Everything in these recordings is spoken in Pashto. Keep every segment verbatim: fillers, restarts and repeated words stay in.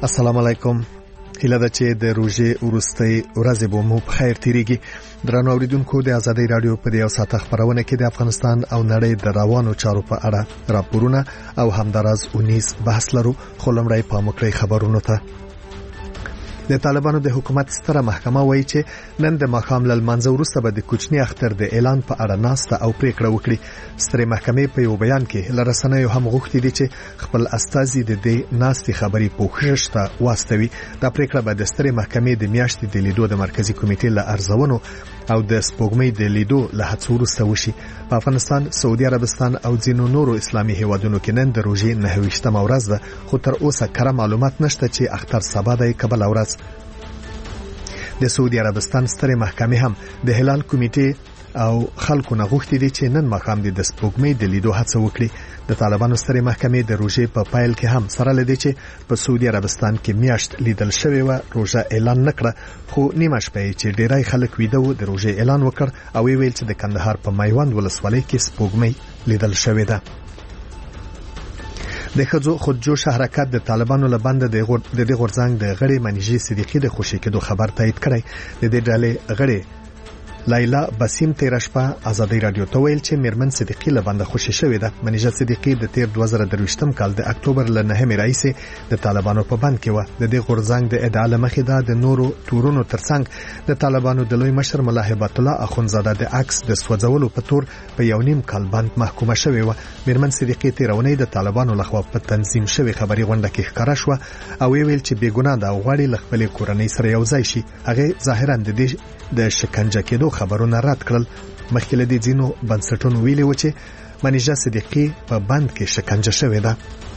السلام علیکم. هیله ده چې د روژې وروستۍ ورځې به مو په خیر تیریږي. درنو اوریدونکو، د آزادۍ رادیو په دې ساعت خبرونه کې د افغانستان او نړۍ د روانو چارو په اړه راپورونه او همداراز اونیز بحث لرو. خو لومړی پام وکړئ خبرونو ته. د طالبانو د حکومت ستره محکمه وایي چې نن د ماښام له لمانځه وروسته به د کوچني اختر د اعلان په اړه ناسته او پریکړه وکړي. سترې محکمې په یو بیان کې له رسنیو هم غوښتي دي چې خپل استازي د دې ناستې خبري پوښښ ته واستوي. دا پریکړه به د سترې محکمې د میاشتې د لیدو د مرکزی کمیټې له ارزونو او د سپوږمۍ د لیدو له هڅو وروسته وشي. په افغانستان، سعودي عربستان او ځینو نورو اسلامي هیوادونو کې نن د روژې نهه ویشتمه ورځ ده، خو تر اوسه کره معلومات نشته چې اختر سبا دی که بله ورځ. د سعودي عربستان سترې محکمې هم د هلال کمیټې او خلکو نه غوښتي دي چې نن ماښام د سپوږمۍ د لیدو هڅه وکړي. د طالبانو سترې محکمې د روژې په پایل کې هم سره لدی چې په سعودي عربستان کې میاشت لیدل شوی و، روژه اعلان نکړه، خو نیمه شپه چې ډیری خلک ویده و د روژې اعلان وکړ او ویل چې د کندهار په میوند ولسوالۍ کې سپوږمۍ لیدل شوې ده. د ښځو خودجوش حرکت د طالبانو له بنده د دې غورځنګ د غړي منیژې صدیقي د خوشي کېدو خبر تایید کړی. د دې ډلې غړي لایلا بسیم تیر شپه آزادۍ رادیو ته ویل چې میرمن صدیقي له بنده خوشي شوې ده. منیژه صدیقي د تیر دوه زره درویشتم کال د اکتوبر له نهمې راهیسې د طالبانو په بند کې و. د دې غورځنګ د ادعا له مخې دا د نورو تورونو ترڅنګ د طالبانو د لوی مشر ملا هبت الله اخونزاده د عکس د سوځولو په تور په یو نیم کال بند محکومه شوې و. میرمن صدیقي تیرونی د طالبانو لخوا په تنظیم شوی خبري غونډه کې ښکارا شو او ویل چې بیګناه ده او غواړي له خپل کورنۍ سره یو ځای شي. هغه ظاهرا د دې د شکنجه کېدو خبرونه رد کړل. مخکې له دې ځینو بنسټونو ویلي و چې منیژه صدیقي په بند کې شکنجه شوې ده.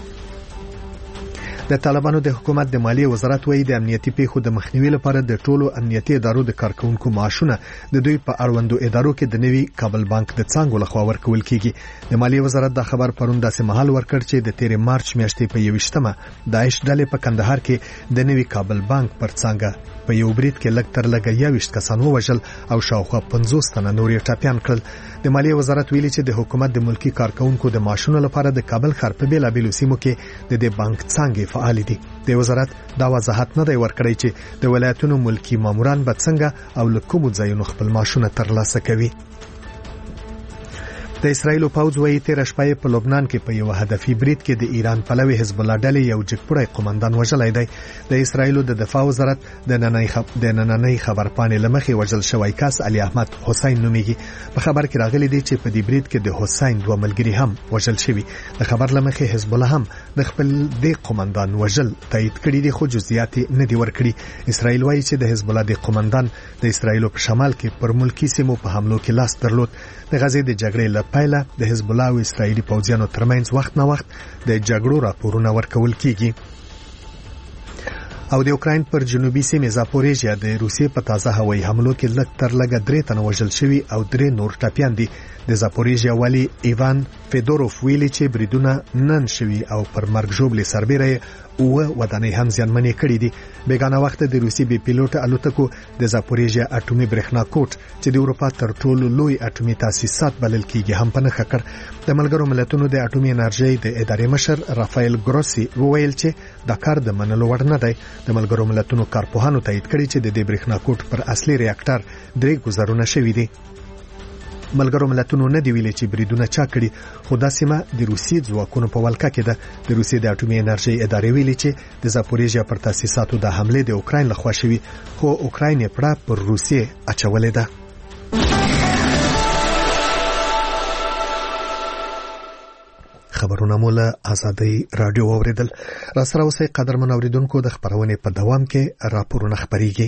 د طالبانو د حکومت د مالیې وزارت وایي د امنیتي پیښو د مخنیوي لپاره د ټولو امنیتي ادارو د کارکونکو معاشونه د دوی په اړوندو ادارو کې د نوي کابل بانک د څانګو لخوا ورکول کیږي. د مالیې وزارت دا خبر پرون داسې مهال ورکړ چې د تیر مارچ میاشتې په یوویشتمه داعش ډلې په کندهار کې د نوي کابل بانک پر څانګه په یو برید کې لږ تر لږه یوویشت کسان ووژل او شاوخوا پنځوس تنه نور یې ټپیان کړل. د مالیې وزارت ویلي چې د حکومت د ملکی کارکونکو د معاشونو لپاره د کابل ښار په بیلابیلو سیمو کې د دې بانک څانګې فعال دي. د وزارت دا وضاحت نه دی ورکړی چې د ولایتونو ملکی ماموران به څنګه او له کومو ځایونو خپل معاشونه ترلاسه کوي. د اسرایل پوځ وایي تیر شپه په لبنان کې په یو هدفي برید کې د ایران پلوي حزب الله ډلې یو جګپوړی قومندان وژلی دی. د اسرایل د دفاع وزارت د نننۍ خب... د نننۍ خبرپاڼې لمخې وژل شوی کس علي احمد حسین نومیږي. په خبر کې راغلی دی چې په دې برید کې د حسین دوه ملګري هم وژل شوي. د خبر لمخې حزب الله هم د خپل د قومندان وژل تایید کړي دي، خو جزئیات نه دي ورکړي. اسرایل وایي چې د حزب الله د قومندان د اسرایل په شمال کې پر ملکی سیمو په حملو کې لاس درلود. د غزې د جګړې له پیله د حزب الله او اسرایلی پوځیانو ترمنځ وخت نه وخت د جګړو راپورونه ورکول کیږي. او د اوکراین پر جنوبي سیمه زاپوریژیا د روسیې په تازه هوایي حملو کې لږ تر لږه درې تنه وژل شوي او درې نور ټپیان دي. د زاپوریژیا والی ایوان فیدوروف ویلي چې بریدونه نن شوي او پر مرګ ژوبلې سربیره او ودانۍ هم زیانمنې کړې دي. بیګانه وخت د روسي بي پیلوټ الوتکو د زاپوریژیا اټومي برېښنا کوټ چې د اروپا تر ټولو لوی اټومي تاسیسات بلل کیږي هم په نښه کړ. د ملګرو ملتونو د اټومي انرژي د ادارې مشر رافایل ګروسی وویل چې دا کار د منلو وړ نه دی. د ملګرو ملتونو کارپوهانو تایید کړي چې د دې برېښنا کوټ پر اصلي ریاکټر درې ګزارونه شوي دي. ملګرو ملتونو نه دی ویلي چې بریدونه چا کړي، خو دا سیمه د روسي ځواکونو په ولکه کې ده. د روسي د اټومي انرژي ادارې ویلي چې د زاپوریژیا پر تاسیساتو د حمله د اوکراین لخوا شوي، خو اوکراین یې پړه پر روسي اچولې ده. خبرونه مولا آزادۍ رادیو اوریدل. را سره اوسئ قدرمن اوریدونکو، د خبرونې په دوام کې راپورونه خبريږي.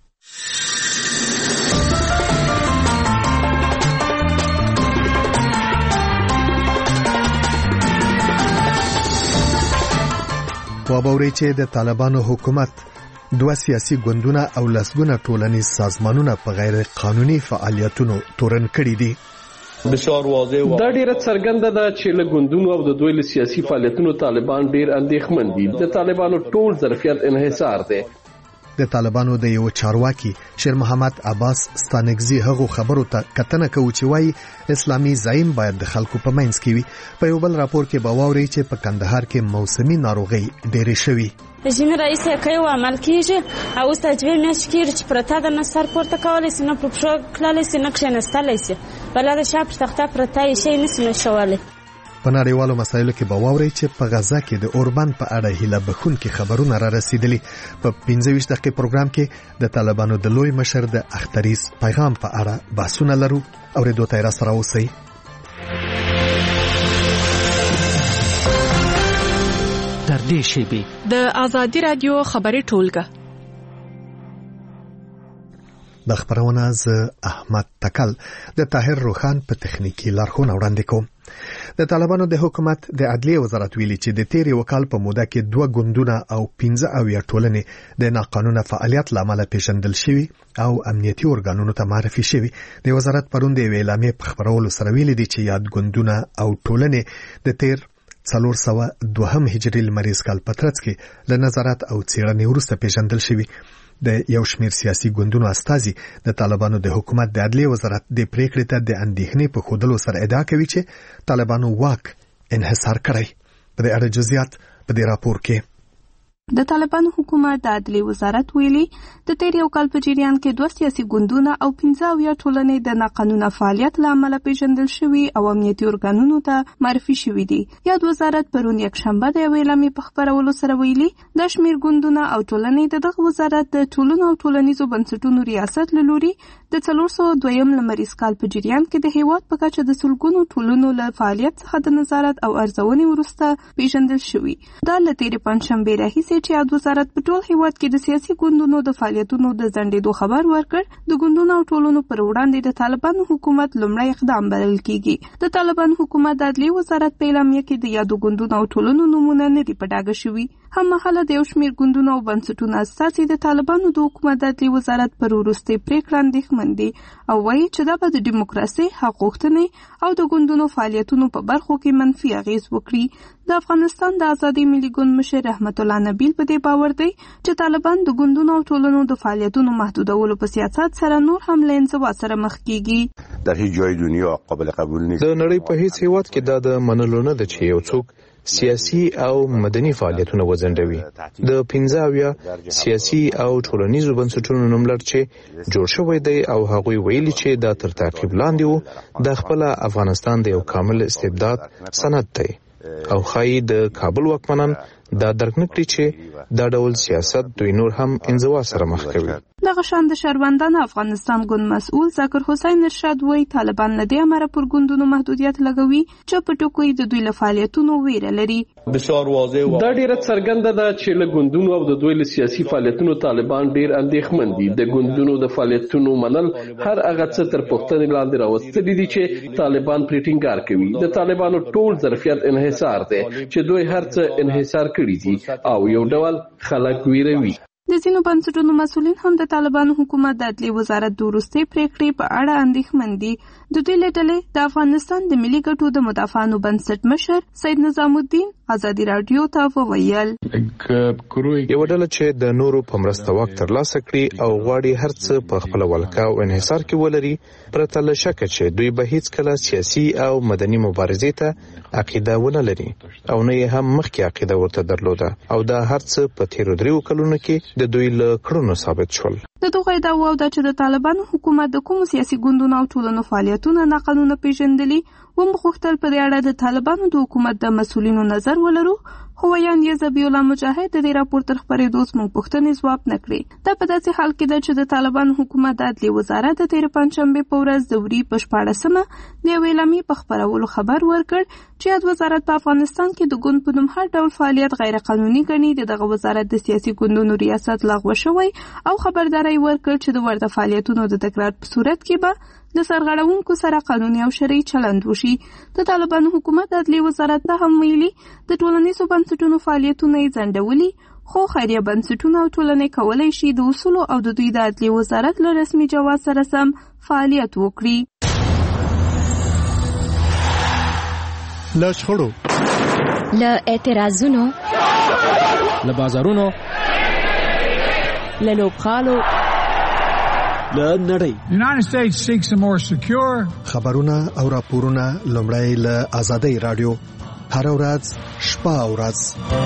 وابوري چې د طالبانو حکومت دوه سیاسي ګوندونه او لسګونه ټولنیز سازمانونه په غیر قانوني فعالیتونو تورن کړي دي. بسیار واضح و دا ډیره څرګنده ده چې له ګوندونو او د دوی له سیاسي فعالیتونو طالبان ډیر اندېښمن دي. د طالبانو ټول ظرفیت انحصار دی. د طالبانو د یو چارواکي شیر محمد عباس ستانګزي هغه خبرو ته کتنه کوي چې وايي اسلامي زعیم باید د خلکو په منځ کې وي. په یو بل راپور کې باوري چې په کندهار کې موسمي ناروغي ډېرې شوي. رژیم رئیس کوي او عمل کیږي او اوس تجویز نشي کېږي چې پرته د نصر پورته کولای شي نه په پښو کلالای شي نه کښینستلای شي بل د شاپ تخته پرته شي نشي نشولای. په نړیوالو مسایلو کې باوري چې په غزا کې د اوربان په اړه هیله بخونکي خبرونه را رسیدلي. په پنځه ویشت دقیقې پروګرام کې د طالبانو د لوی مشر د اختریز پیغام په اړه بحثونه لرو. اوریدو ته را سره اوسئ. تر دې شیبې د آزادي رادیو خبري ټولګه د خبرونه ز احمد تکل د طاهر روخان په تخنیکی لارښوونه وړاندې کوم. د طالبانو د حکومت د عدلیه وزارت ویلي چې د تیر یو کال په موده کې دوه ګوندونه او پنځه اویا ټولنې د ناقانونه فعالیت لامل پیژندل شوي او امنیتي اورګانونو ته معرفي شوي. د وزارت پروند د اعلامیې په خبرولو سره ویلي دي چې یاد ګوندونه او ټولنې د تیر څلور سوه دوهم هجري لمریز کال په ترڅ کې له نظارت او څېړنې وروسته پیژندل شوي. د یو شمېر سیاسي ګوندونو استازي د طالبانو د حکومت د عدلیه وزارت د پریکړې ته د اندېښنې په ښودلو سره ادعا کوي چې طالبانو واک انحصار کړی. په دې اړه جزئیات په دې راپور کې. د طالبانو حکومت د عدلیه وزارت ویلي د تیر یو کال په جریان کې دوه سیاسي ګوندونه او پنځه اویا ټولنې د ناقانونه فعالیت له امله پیژندل شوي او امنیتي اورګانونو ته معرفي شوي دي. یاد وزارت پرون یکشنبه د یوې اعلامیې په خپرولو سره ویلي د شمېر ګوندونه او ټولنې د دغه وزارت د ټولنو او ټولنیزو بنسټونو ریاست له لوري د څلور سوه دویم لمریز کال په جریان کې د هیواد په کچه د سلګونو ټولنو له فعالیت څخه د نظارت او ارزونې وروسته پیژندل شوي. دا له تېرې پنجشنبې راهیسې چې یاد وزارت په ټول هیواد کې د سیاسي ګوندونو د فعالیتونو د ځنډېدو خبر ورکړ. د ګوندونو او ټولنو پر وړاندې د طالبانو حکومت لومړی اقدام بلل کیږي. د طالبانو حکومت د عدلیه وزارت په اعلامیه کې د یادو ګوندونو او ټولنو نومونه نه دي په ډاګه شوي. هم مهاله د یو شمېر ګوندونو او بنسټونو استازي د طالبانو د حکومت د عدلیه وزارت پر وروستۍ پریکړه اندېښمن دي او وایي چې دا به د ډیموکراسۍ حق غوښتنې او د ګوندونو فعالیتونو په برخو کې منفي اغیز وکړي. د افغانستان د آزادۍ ملي ګوند مشر رحمت الله نبیل په دې باور دی چې طالبان د ګوندونو او ټولنو د فعالیتونو محدودولو په سیاست سره نور هم له انزوا سره مخ کیږي. در هیڅ جای دنیا قابل قبول نیست. د نړۍ په هیڅ هیواد کې دا د منلو نه ده چې یو څوک سیاسي او مدني فعالیتونه وځنډوي. د پنځه اویا سیاسي او ټولنیزو بنسټونو نوملړ چې جوړ شوی دی او هغوی ویلي چې دا تر تعقیب لاندې وو د خپل افغانستان د یو کامل استبداد سند دی او خای د کابل واکمنان دا درک نکړي چې دا ډول سیاست دوی نور هم انزوا سره مخ کوي. دغه شان د شهروندان افغانستان ګوند مسؤل ذکر حسین ارشاد وایي طالبان له دې امره پر ګوندونو محدودیت لګوي چې په ټکو د دوی له فعالیتونو ویره لري. بسیار واضح دا ډیره څرګنده ده چې له ګوندونو او د دوی له سیاسي فعالیتونو طالبان ډیر اندېښمن دي. د ګوندونو د فعالیتونو منل هر هغه څه تر پوښتنې لاندې راوستلي دي چې طالبان پرې ټینګار کوي. د طالبانو ټول ظرفیت انحصار دی چې دوی هر څه انحصار کړي دي او یو ډول خلک ویروي. د ځینو بنسټونو مسؤلین هم د طالبانو حکومت د عدلیې وزارت د وروستۍ پریکړې په اړه اندېښمن دي. د دوی له ډلې د افغانستان د ملي ګټو د مدافعانو بنسټ مشر سید نظام الدین آزادي رادیو ته وویل یو ډله چې د نورو په مرسته واک ترلاسه کړي او غواړي هر څه په خپل ولکه او انحصار کې ولري پرته له شکه چې دوی به هیڅ کله سیاسي او مدني مبارزې ته عقیده ونه لري او نه یې هم مخکې عقیده ورته درلوده او دا هر څه په تیرو دریو کلونو کې د دوی له کړنو ثابت شول. د دغه ادعاو ده چې د طالبانو حکومت د کوم سیاسي ګوندونو او ټولنو فعالیتونه ناقانونه پیژندلي و مخوختل په دې اړه د طالبانو د حکومت د مسؤلینو نظر ولرو. خو ویان یې زبی الله مجاهد د دې راپور تر خبرېدو زموږ پوښتنې ځواب نه کړې. دا په داسې حال کې ده چې د طالبانو حکومت د عدلیې وزارت د تېرې پنجشنبې په ورځ د وري په شپاړسمه د یوې اعلامیې په خپرولو خبر ورکړ چې یاد وزارت په افغانستان کې د ګوند په نوم هر ډول فعالیت غیر قانوني ګڼي. د دغه وزارت د سیاسي ګوندونو ریاست لغوه شوی او خبرداری ورکړ چې د ورته فعالیتونو د تکرار په صورت کې به د سرغړونکو سره قانوني او شرعي چلند وشي. د طالبانو حکومت د عدلیې وزارت ته هم ویلي د ټولنیزو بنسټونو فعالیتونه یې ځنډولي خو خیریه بنسټونه او ټولنې کولی شي د اصولو او د دوی د عدلیې وزارت له رسمي جواز سره سم فعالیت وکړي. له شخړو، له اعتراضونو، له بازارونو له لوبغالو له نړۍ. United States seeks a more secure. خبرونه او راپورونه لومړی له آزادۍ رادیو هر ورځ شپه او ورځ.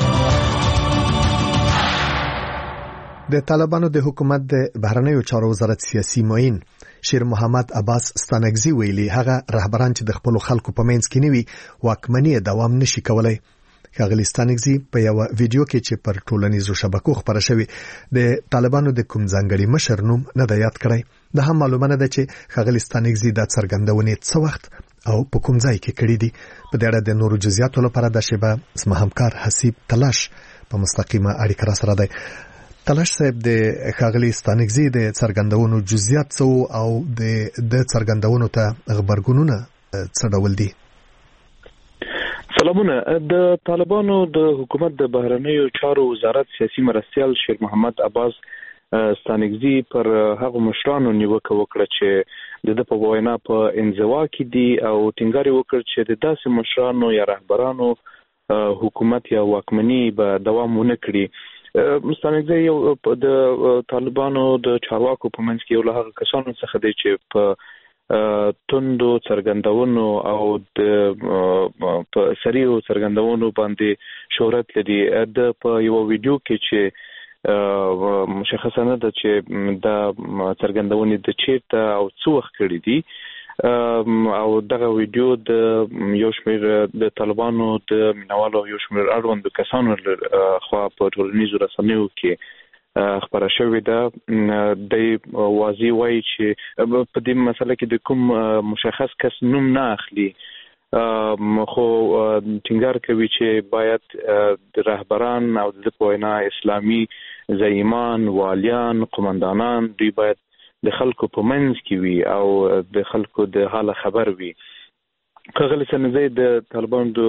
د طالبانو د حکومت د بهرنیو چارو وزارت سیاسي معین شیر محمد عباس ستانکزی ویلي هغه رهبران چې د خپل خلکو په منځ کې نیوي واکمنۍ دوام نشي کولای. ښاغلی ستانکزی په یو ویډیو کې چې پر ټولنیزو شبکو خبره شوی د طالبانو د کوم ځانګړي مشر نوم نه دی یاد کړی. د هم معلومه نه ده چې ښاغلی ستانکزی د څرګندونې څه وخت او په کوم ځای کې کړی دي. په دې اړه د نورو جزئیاتو لپاره د شیبه زما همکار حسیب تلاش په مستقیمه اړیکه را سره دی. تلاش صاحب، د ښاغلی ستانکزی د څرګندونو جزئیات څه او د څرګندونو ته خبرګونونه څه ډول دي؟ سلامونه. د طالبانو د حکومت د بهرنیو چارو وزارت سیاسي مرستیال شیر محمد عباس ستانکزی پر هغه مشرانو نیوکه وکړه چې د په وینا په انزوا کې دي او ټینګار وکړ چې د داسې مشرانو یا رهبرانو حکومت یا واکمنۍ به دوام ونه کړي. ستانکزی یو د طالبانو د چارواکو په منځ کې یو له هغه کسانو څخه دی چې په توندو څرګندونو او د په سریعو څرګندونو باندې شهرت لري. د په یو ویډیو کې چې مشخصه نه ده چې دا څرګندونې د چیرته او څو وخت کړي دي او دغه ویډیو د یو شمېر د طالبانو د مینوالو یو شمېر اړوندو کسانو خوا په ټولنیزو رسنیو کې خبره شوې ده. د واضح وایي چې په دې مسله کې د کوم مشخص کس نوم نه اخلي، خو ټینګار کوي چې باید د رهبران او د په وینا اسلامي زعیمان، والیان، قومندانان دوی باید د خلکو په منځ کې وي او د خلکو د حال خبر وي. ښاغلی ستانکزی د طالبانو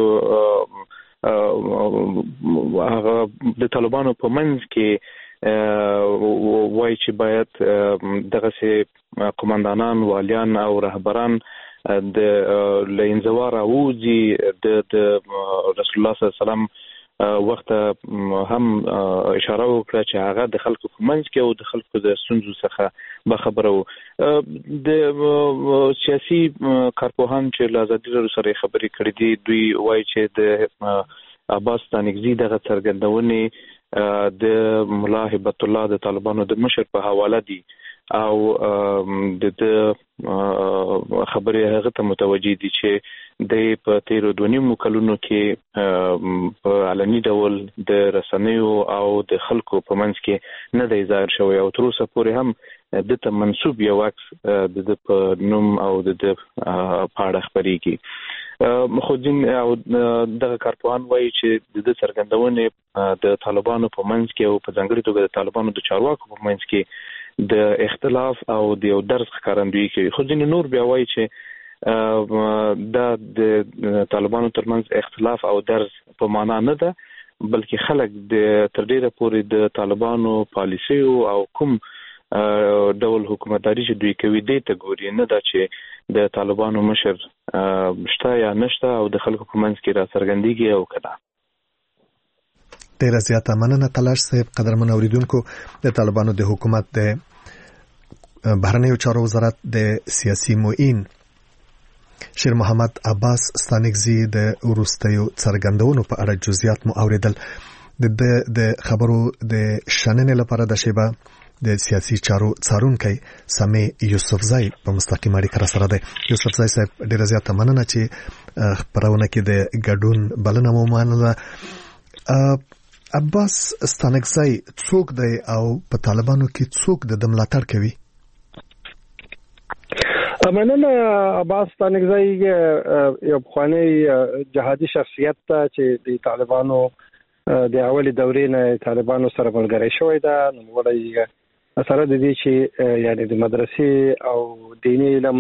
هغه د طالبانو په منځ کې وایي چې باید دغسې قومندانان، والیان او رهبران د له انزوا راوځي. د رسول الله صلی الله علیه وسلم وخت هم اشاره وکړه چې هغه د خلکو په منځ کې او د خلکو د ستونزو څخه باخبره وو. د سیاسي کارپوهان چې له ازادي راډیو سره خبرې کړې دي دوی وایي چې د عباس ستانکزی دغه څرګندونې د ملا هبت الله د طالبانو د مشر په حواله دي او د خبرې هغه ته متوجي دي چې د په تیرو دوه نیمو کلونو کې په علني ډول د رسنیو او د خلکو په منځ کې نه دی ظاهر شوی او تر اوسه پورې هم د ته منسوب یو عکس د په نوم او د پاړه خبرېږي. خو ځین او دغه کارپوهان وایي چې د څرګندونې د طالبانو په منځ کې او په ځانګړي توګه د طالبانو د چارواکو په منځ کې د اختلاف او د یو درز ښکارندویي کوي. خو ځین نور بیا وایي چې دا د طالبانو ترمنځ اختلاف او درز په معنا نه ده، بلکې خلک د تر ډیره پورې د طالبانو پالیسیو او کوم ډول حکومتداري چې دوی کوي دې ته ګوري، نه ده چې د طالبانو مشر شته یا نشته او د خلکو په منځ کې را څرګندېږي او که نه. ډیره زیاته مننه تلاش صاحب. قدرمن اوریدونکو، د طالبانو د حکومت د بهرنیو چارو وزارت د سیاسي معین شیر محمد عباس ستانکزی د وروستیو څرګندونو په اړه جزئیات مو اوریدل. د د خبرو د شننې لپاره د شیبه د سیاسي چارو څارونکی سامي یوسفزای په مستقیمه اړیکه سره دی. یوسفزای صاحب، ډیره زیاته مننه چې خبرونه کې د ګډون بلنه مو منله. عباس ستانکزی څوک دی او په طالبانو کې څوک د ملاتړ کوي؟ مننه. عباس ستانکزی یو پخوانی جهادي شخصیت ته چې د طالبانو د اولي دورې نه طالبانو سره ملګری شوی ده. نوموړی سره د دې چې یعنی د مدرسې او دیني علم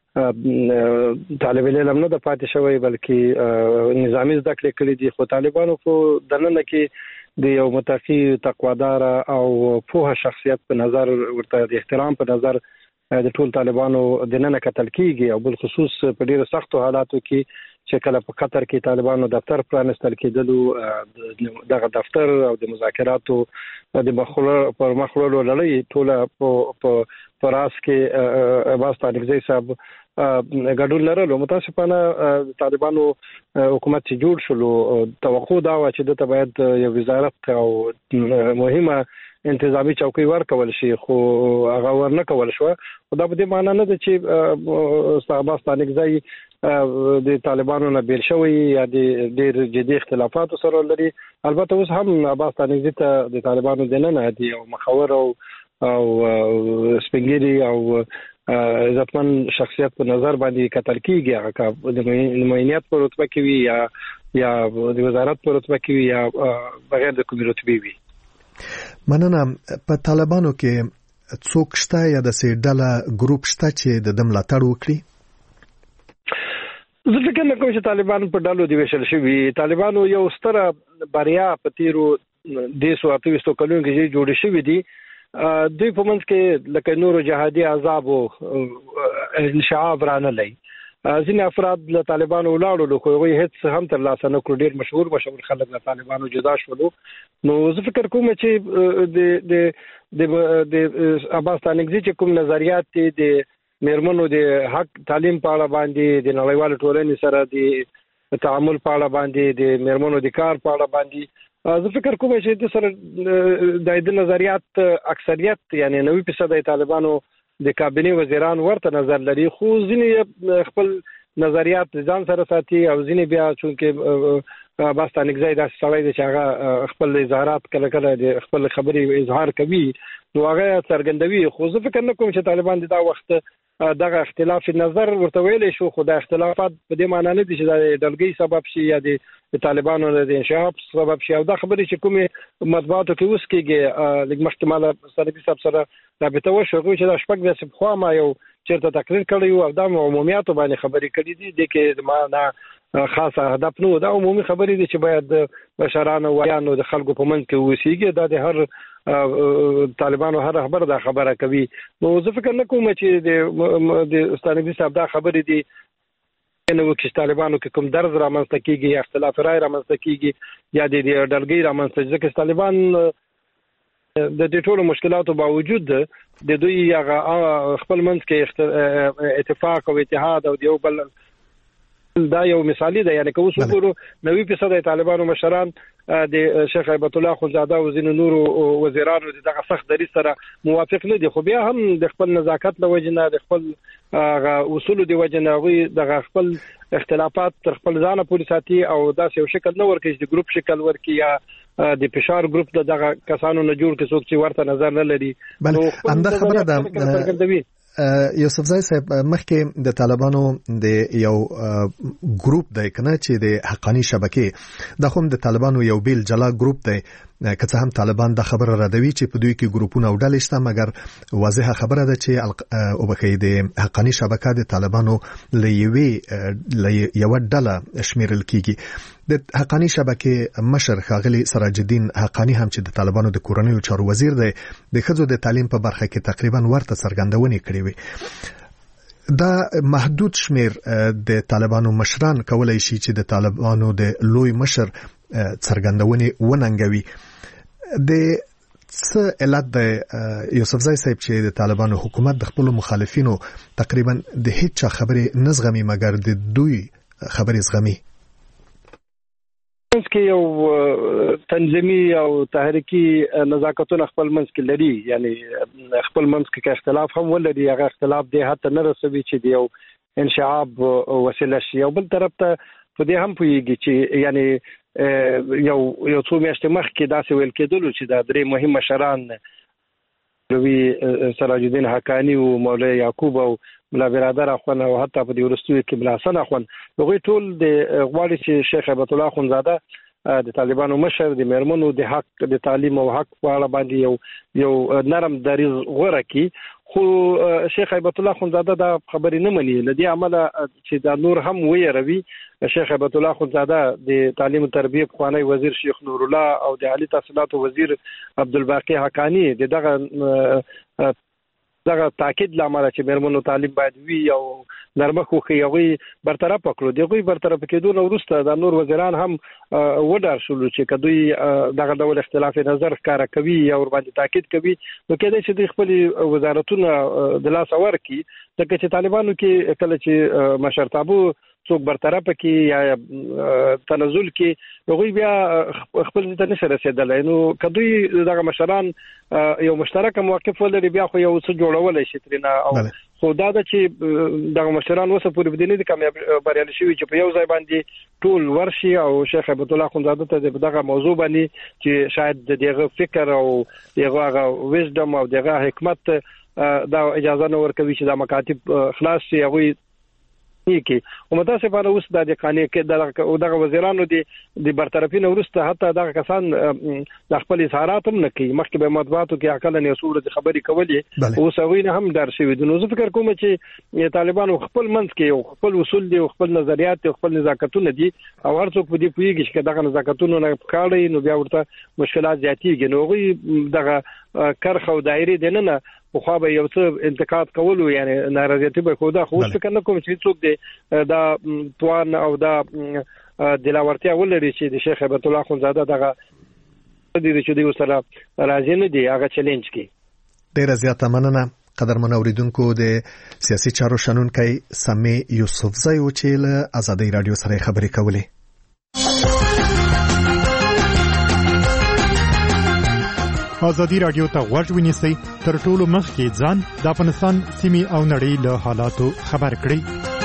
طالب علم نه د پاتې شوی بلکې نظامی زده کړې کړې دي. خو طالبانو په دننه کې د یو متقی، تقوادار او پوهه شخصیت په نظر ورته د احترام په نظر د ټول طالبانو د نن کتل کیږي او بل خصوص په ډیرو سختو حالاتو کې چې کله په قطر کې طالبانو دفتر پرانستل کېدلو دغه دفتر او د مذاکراتو د مخلو پر مخلو لړۍ ټوله په پراس کې عباس طالبزی صاحب ګډون لرلو. متاسفانه طالبانو حکومت چې جوړ شلو توقع دا و چې د باید یو وزارت او مهمه انتظامی چوکۍ ورکول شي خو هغه ورنه کول شو. دا په دې معنی نه ده چې عباس طالبزی د طالبانو نه بیل شوی یا د ډېر جدي اختلافات سره لري. البته اوس هم عباس طالبزی ته د طالبانو د نه نه دی او مخور او او سپینګری او عزتمن شخصیت په نظر باندې کتل کیږي. هغه د نماینیت په رتبه کې وي یا یا د وزارت په رتبه کې وي یا بغیر د کومې رتبې وي. مننه. په طالبانو کې څوک شته یا د سې ډله ګروپ شته چې د دم ملاتړ وکړي؟ زه فکر نه کوم چې طالبان په ډلو دی ویشل شوي. طالبانو یو ستره بریا په تیرو د سو اته وستو کلونو کې جوړ شوی دي. دوی په منځ کې لکه نورو جهادي احزاب او انشعاب رانه لای. ځینې افراد له طالبانو ولاړو خو هغوی هیڅ هم تر لاسه نه کړ. ډېر مشهور مشهور خلک له طالبانو جدا شولو. نو زه فکر کوم چې د د د عباس طالبزی چې کوم نظریات دي د میرمنو د حق تعلیم په اړه باندې د نړیوال ټولنې سره د تعامل په اړه باندې د میرمنو د کار په اړه باندې زه فکر کوم چې د سره د د نظریات اکثریت یعنی نوي فیصد طالبانو د کابینه وزیران ورته نظر لري. خو ځینې خپل نظریات ځان سره ساتي او ځینې بیا چونکه عباس طالبزی دا سړی دی چې هغه خپل اظهارات کله کله د خپل خبرې اظهار کوي نو هغه څرګندوي. خو زه فکر نه کوم چې طالبان د دا وخت دغه اختلاف نظر ورته ویلې شو. خو د اختلافات په دې معنی نه دي چې د دلګي سبب شي یا د طالبانو د انشعاب سبب شي. او دا خبرې چې کومه مطبوعاتو کې اوس کېږي د محکمه سربي صاحب سره رابطه وشو چې دا شپږ ورځې په خوا ما یو چیرته تقریر کړی او د عمومیاتو باندې خبرې کړې دي د کې ما نه خاصه هدف نو دا عمومي خبرې دي چې باید بشرانو ویانو د خلکو په منځ کې وسیږي. دا د هر طالبانو هر خبر دا خبره کوي. نو زه فکر نه کوم چې د د استانبي صاحب دا خبرې دي نو چې طالبانو کې کوم درز رامنځته کیږي یا اختلاف رائے رامنځته کیږي یا د ډلګۍ رامنځته ځکه طالبان د دې ټولو مشکلاتو باوجود د دوی هغه خپل منځ کې اتفاق او اتحاد او یو بل دا یو مثالی ده. یعنی که اوس وګورو نوي فیصد طالبانو مشران د شیخ هیبت الله خونزاده او ځینو نورو وزیرانو دغه سخت دریځ سره موافق نه دي. خو بیا هم د خپل نزاکت له وجې نه د خپل اصولو د وجې نه هغوی دغه خپل اختلافات تر خپل ځانه پورې ساتي او داسې یو شکل نه ورکوي چې د ګروپ شکل ورکوي یا د فشار ګروپ د دغه کسانو نه جوړ کړي څوک چې ورته نظر نه لري. بله همدا خبره ده یوسف زای صاحب. مخکې د طالبانو د یو ګروپ دی کنه چې د حقانی شبکې د هم د طالبانو یو بیل جلا ګروپ دی. که څه هم طالبان د خبره ردوي چې په دوی کې ګروپونه او ډلې شته مګر واضحه خبره ده چې او بخې د حقانی شبکه د طالبانو لوي یو ډله شمیرل کیږي. د حقانی شبکې مشر خاغلی سراج الدین حقانی هم چې د طالبانو د کورنیو چارو وزیر دی د ښځو د تعلیم په برخه کې تقریبا ورته څرګندونې کړې وي. دا محدود شمیر د طالبانو مشران کولای شي چې د طالبانو د لوی مشر څرګندونې وننګوي. د څه علت د یوسف زای صاحب چې د طالبانو حکومت د خپل مخالفینو تقریبا د هیڅ خبرې نزغمي مګر د دوی خبرې زغمي؟ منځ کې یو تنظیمي او تحریکي نزاکتونه خپل منځ کې لري. یعنی خپل منځ کې اختلاف هم ولري. هغه اختلاف دی حتی نه رسوي چې دی یو انشعاب وسیله شي. او بل طرف ته په دې هم پوهیږي چې یعنی یو یو څو میاشتې مخکې داسې ویل کېدلو چې دا درې مهم مشران مولوي سراج الدین حقانی او مولوي یعقوب او ملا برادر اخوان او حتی په دې وروستیو کې ملا حسن اخوان هغوی ټول د غواړي چې شیخ هیبت الله خونزاده د طالبانو مشر د میرمنو د حق د تعلیم او حق په اړه باندې یو یو نرم دریځ غوره کړي. خو شیخ هیبت الله خونزاده دا خبرې نه مني. له دې امله چې دا نور هم ویروي. شیخ هیبت الله خونزاده د تعلیم او تربیه خوانی وزیر شیخ نور الله او د عالی تحصیلات وزیر عبدالباقی حقانی د دغه دغه تاکید لامل چې مرمنو تعلیم باید وي او نرمه خوخي هغه برطرف کړو دغه برطرف کېدو وروسته د نور وزیران هم وډار شول چې کدوې دغه ډول اختلاف نظر ښکارا کوي او باندې تاکید کوي نو کېدای شي د خپل وزارتونو د لاس اور کی ځکه چې طالبانو کې کله چې مشرتابو څوک برطرف کې یا تنزل کې هغه بیا خپل ځای نشه رسیدلای نو کدوې دغه مشران یو مشترک موقف ولري بیا خو یو څه جوړول شي ترنه او خو دا چې دغه مشران وسه پورې بدینه د کامیاب بریالي شوی چې په یو ځای باندې ټول ورشي او شیخ عبد الله خنزاده ته دغه موضوع باندې چې شاید دغه فکر او دغه ویزډم او دغه حکمت دا اجازه نه ورکوي چې دا مکاتب خلاص شي هغه کې او متاسفانه اوس د قانې کې دغه وزیرانو د برطرفي نورسته حتی دغه کسان د خپل اظهارات هم نه کوي مخکې به مطبوعاتو کې عقل نه صورت خبري کولې او سوي نه هم در شوی د نو زه فکر کوم چې طالبانو خپل منځ کې خپل اصول دي خپل نظریات او خپل نزاکتونه دي او هر څوک په دې پوهیږي چې دغه نزاکتونه نه پکاړي نو بیا ورته مشکلات زیاتېږي نو غوي دغه کرخه او دایره دي نه خو خو به یو څه انتقاد کولو یعنی ناراضیت به خو دا خو څه کنه کوم چې څوک دی دا توان او دا دلاورتیا ولري چې د شیخ عبد الله خنزاده دغه د چې دی سره راځي نه دی هغه چیلنج کی ډیر زیاته مننه قدرمن اوریدونکو د سیاسي چارو شنونکي سمي یوسفزئی او چې له ازادي رادیو سره خبرې کولې ازادي رادیو ته غوږ ونیسئ تر ټولو مخکې ځان د افغانستان سیمې او نړۍ له حالاتو خبر کړئ.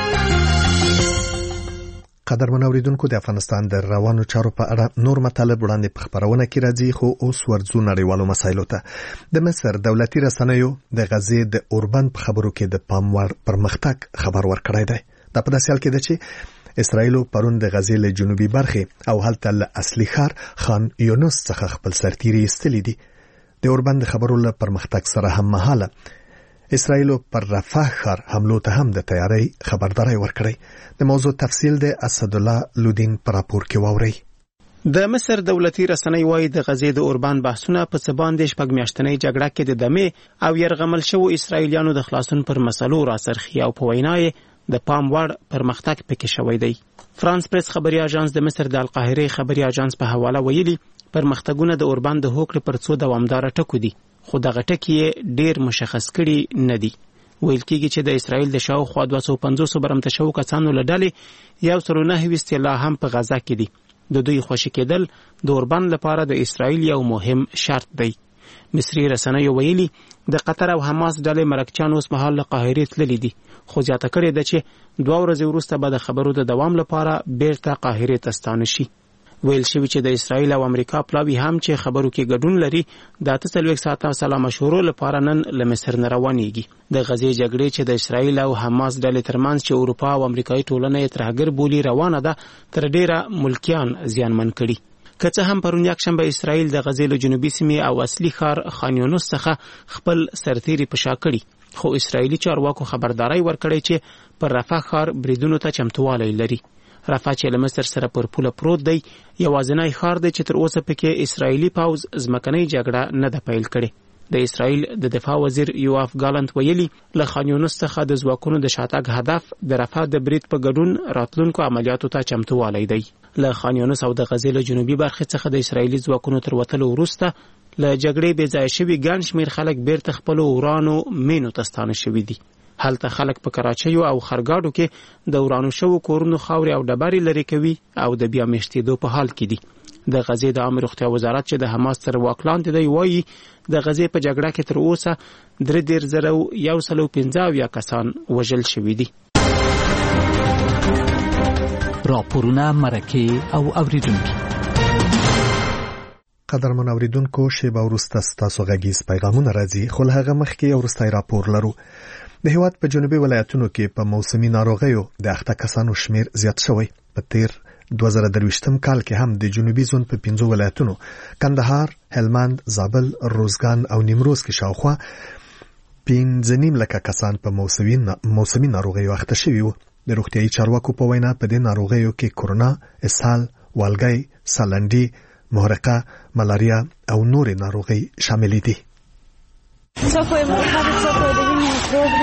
قدرمن اوریدونکو د افغانستان د روانو چارو په اړه نور مطالب وړاندې په خبرونه کې راځي خو اوس ورځو نړیوالو مسایلو ته د مصر دولتي رسنیو د غزې د اوربند په خبرو کې د پام وړ پرمختګ خبر ورکړی دی دا په داسې حال کې ده چې اسرائیل پرون د غزې له جنوبي برخې او هلته له اصلي ښار خان یونس څخه خپل سرتیري ایستلي دي د اوربند خبرو له پرمختګ سره هم مهاله اسرائیل پر رفح ښار حملو ته هم د تیاری خبرداري ورکړي د موضوع تفصیل د اسد الله لودین پر راپور کې واوري د مصر دولتي رسنۍ وايي د غزې د اوربند بحثونه په سبان د شپږ میاشتنۍ جګړه کې د دمه او يرغمل شوو اسرائیلیانو د خلاصون پر مسلو راسرخي او په وینای د پام وړ پرمختګ پکې شوی دی. فرانس پریس خبري اژانس د مصر د القاهره خبري اژانس په حواله ویلي پرمختګونه د اوربند د هوکړې پر څو دوامدار ټکو دي خو دغه ټکي ډیر مشخص کړي نه دي. ویل کېږي چې د اسرائیل د شاوخوا دوه سوه پنځوس برمته شوو کسانو له ډلې یو سل نهه ویشت لا هم په غزا کې دي. د دوی خوشي کېدل د اوربند لپاره د اسرائیل یو مهم شرط دی. مصري رسنیو ویلي د قطر او حماس ډلې مرکچان اوس مهال له قاهرې تللي دي خو زیاته کړې ده چې دوه ورځې وروسته به د خبرو د دوام لپاره بیرته قاهرې ته ستانه شي. ویل شوی چې د اسرائیل او امریکا پلاوی هم چې خبرو کې ګډون لري د اته څلوېښت ساعته سلا مشورو لپاره نن له مصر نه روانېږي. د غزې جګړې چې د اسرائیل او حماس ډلې ترمنځ چې اروپا او امریکایي ټولنه یې ترهګر بولي روانه ده تر ډیره ملکیان زیانمن کړي. که څه هم پرون یکشنبه اسرائیل د غزې له جنوبي سیمې او اصلي ښار خان یونس څخه خپل سرتیري په شا کړي خو اسرائیلي چارواکو خبرداري ورکړې چې پر رفح ښار بریدونو ته چمتووالی لري. رفح چې له مصر سره پر پوله پروت دی یوازینی ښار دی چې تر اوسه پکې اسرائیلي پوځ ځمکنۍ جګړه نه ده پیل کړې. د اسرائیل د دفاع وزیر یوآف ګالنت ویلي له خان یونس څخه د ځواکونو د شاتګ هدف د رفح د برید په ګډون راتلونکو عملیاتو ته چمتووالی دی. له خان یونس او د غزې له جنوبي برخې څخه د اسرائیلي ځواکونو تر وتلو وروسته له جګړې بې ځایه شوي ګڼ شمېر خلک بیرته خپلو ورانو مینو ته ستانه شوي دي. هلته خلک په کراچیو او خرګاډو کې د ورانو شوو کورونو خاورې او ډبرې لرې کوي او د بیا میشتېدو په حال کې دي. د غزې د عامه روغتیا وزارت چې د حماس تر واک لاندې دی وایي د غزې په جګړه کې تر اوسه درې دېرش زره یو سل او پنځه اویا کسان وژل شوي دي. راپورونه مرکې او اوریدونکي قدرمن اوریدونکو شیبه وروسته ستاسو غږیز پیغامونه راځي خو له هغه مخکې یو وروستی راپور لرو. د هیواد په جنوبي ولایتونو کې په موسمي ناروغیو د اخته کسانو شمیر زیات شوی. په تیر دوه زره درویشتم کال کې هم د جنوبي زون په پنځو ولایتونو کندهار، هلمند، زابل، روزګان او نیمروز کې شاوخوا پنځه نیم لکه کسان په موسمي موسمي ناروغیو اخته شوي وو. د روغتیايي چارواکو په وینا په دې ناروغیو کې کورونا، اسهال، والګی، سالنډي، محرقه، ملاریا او نورې ناروغۍ شامل دي. څوک یې مرکه ده څوک یې د وینې میکروب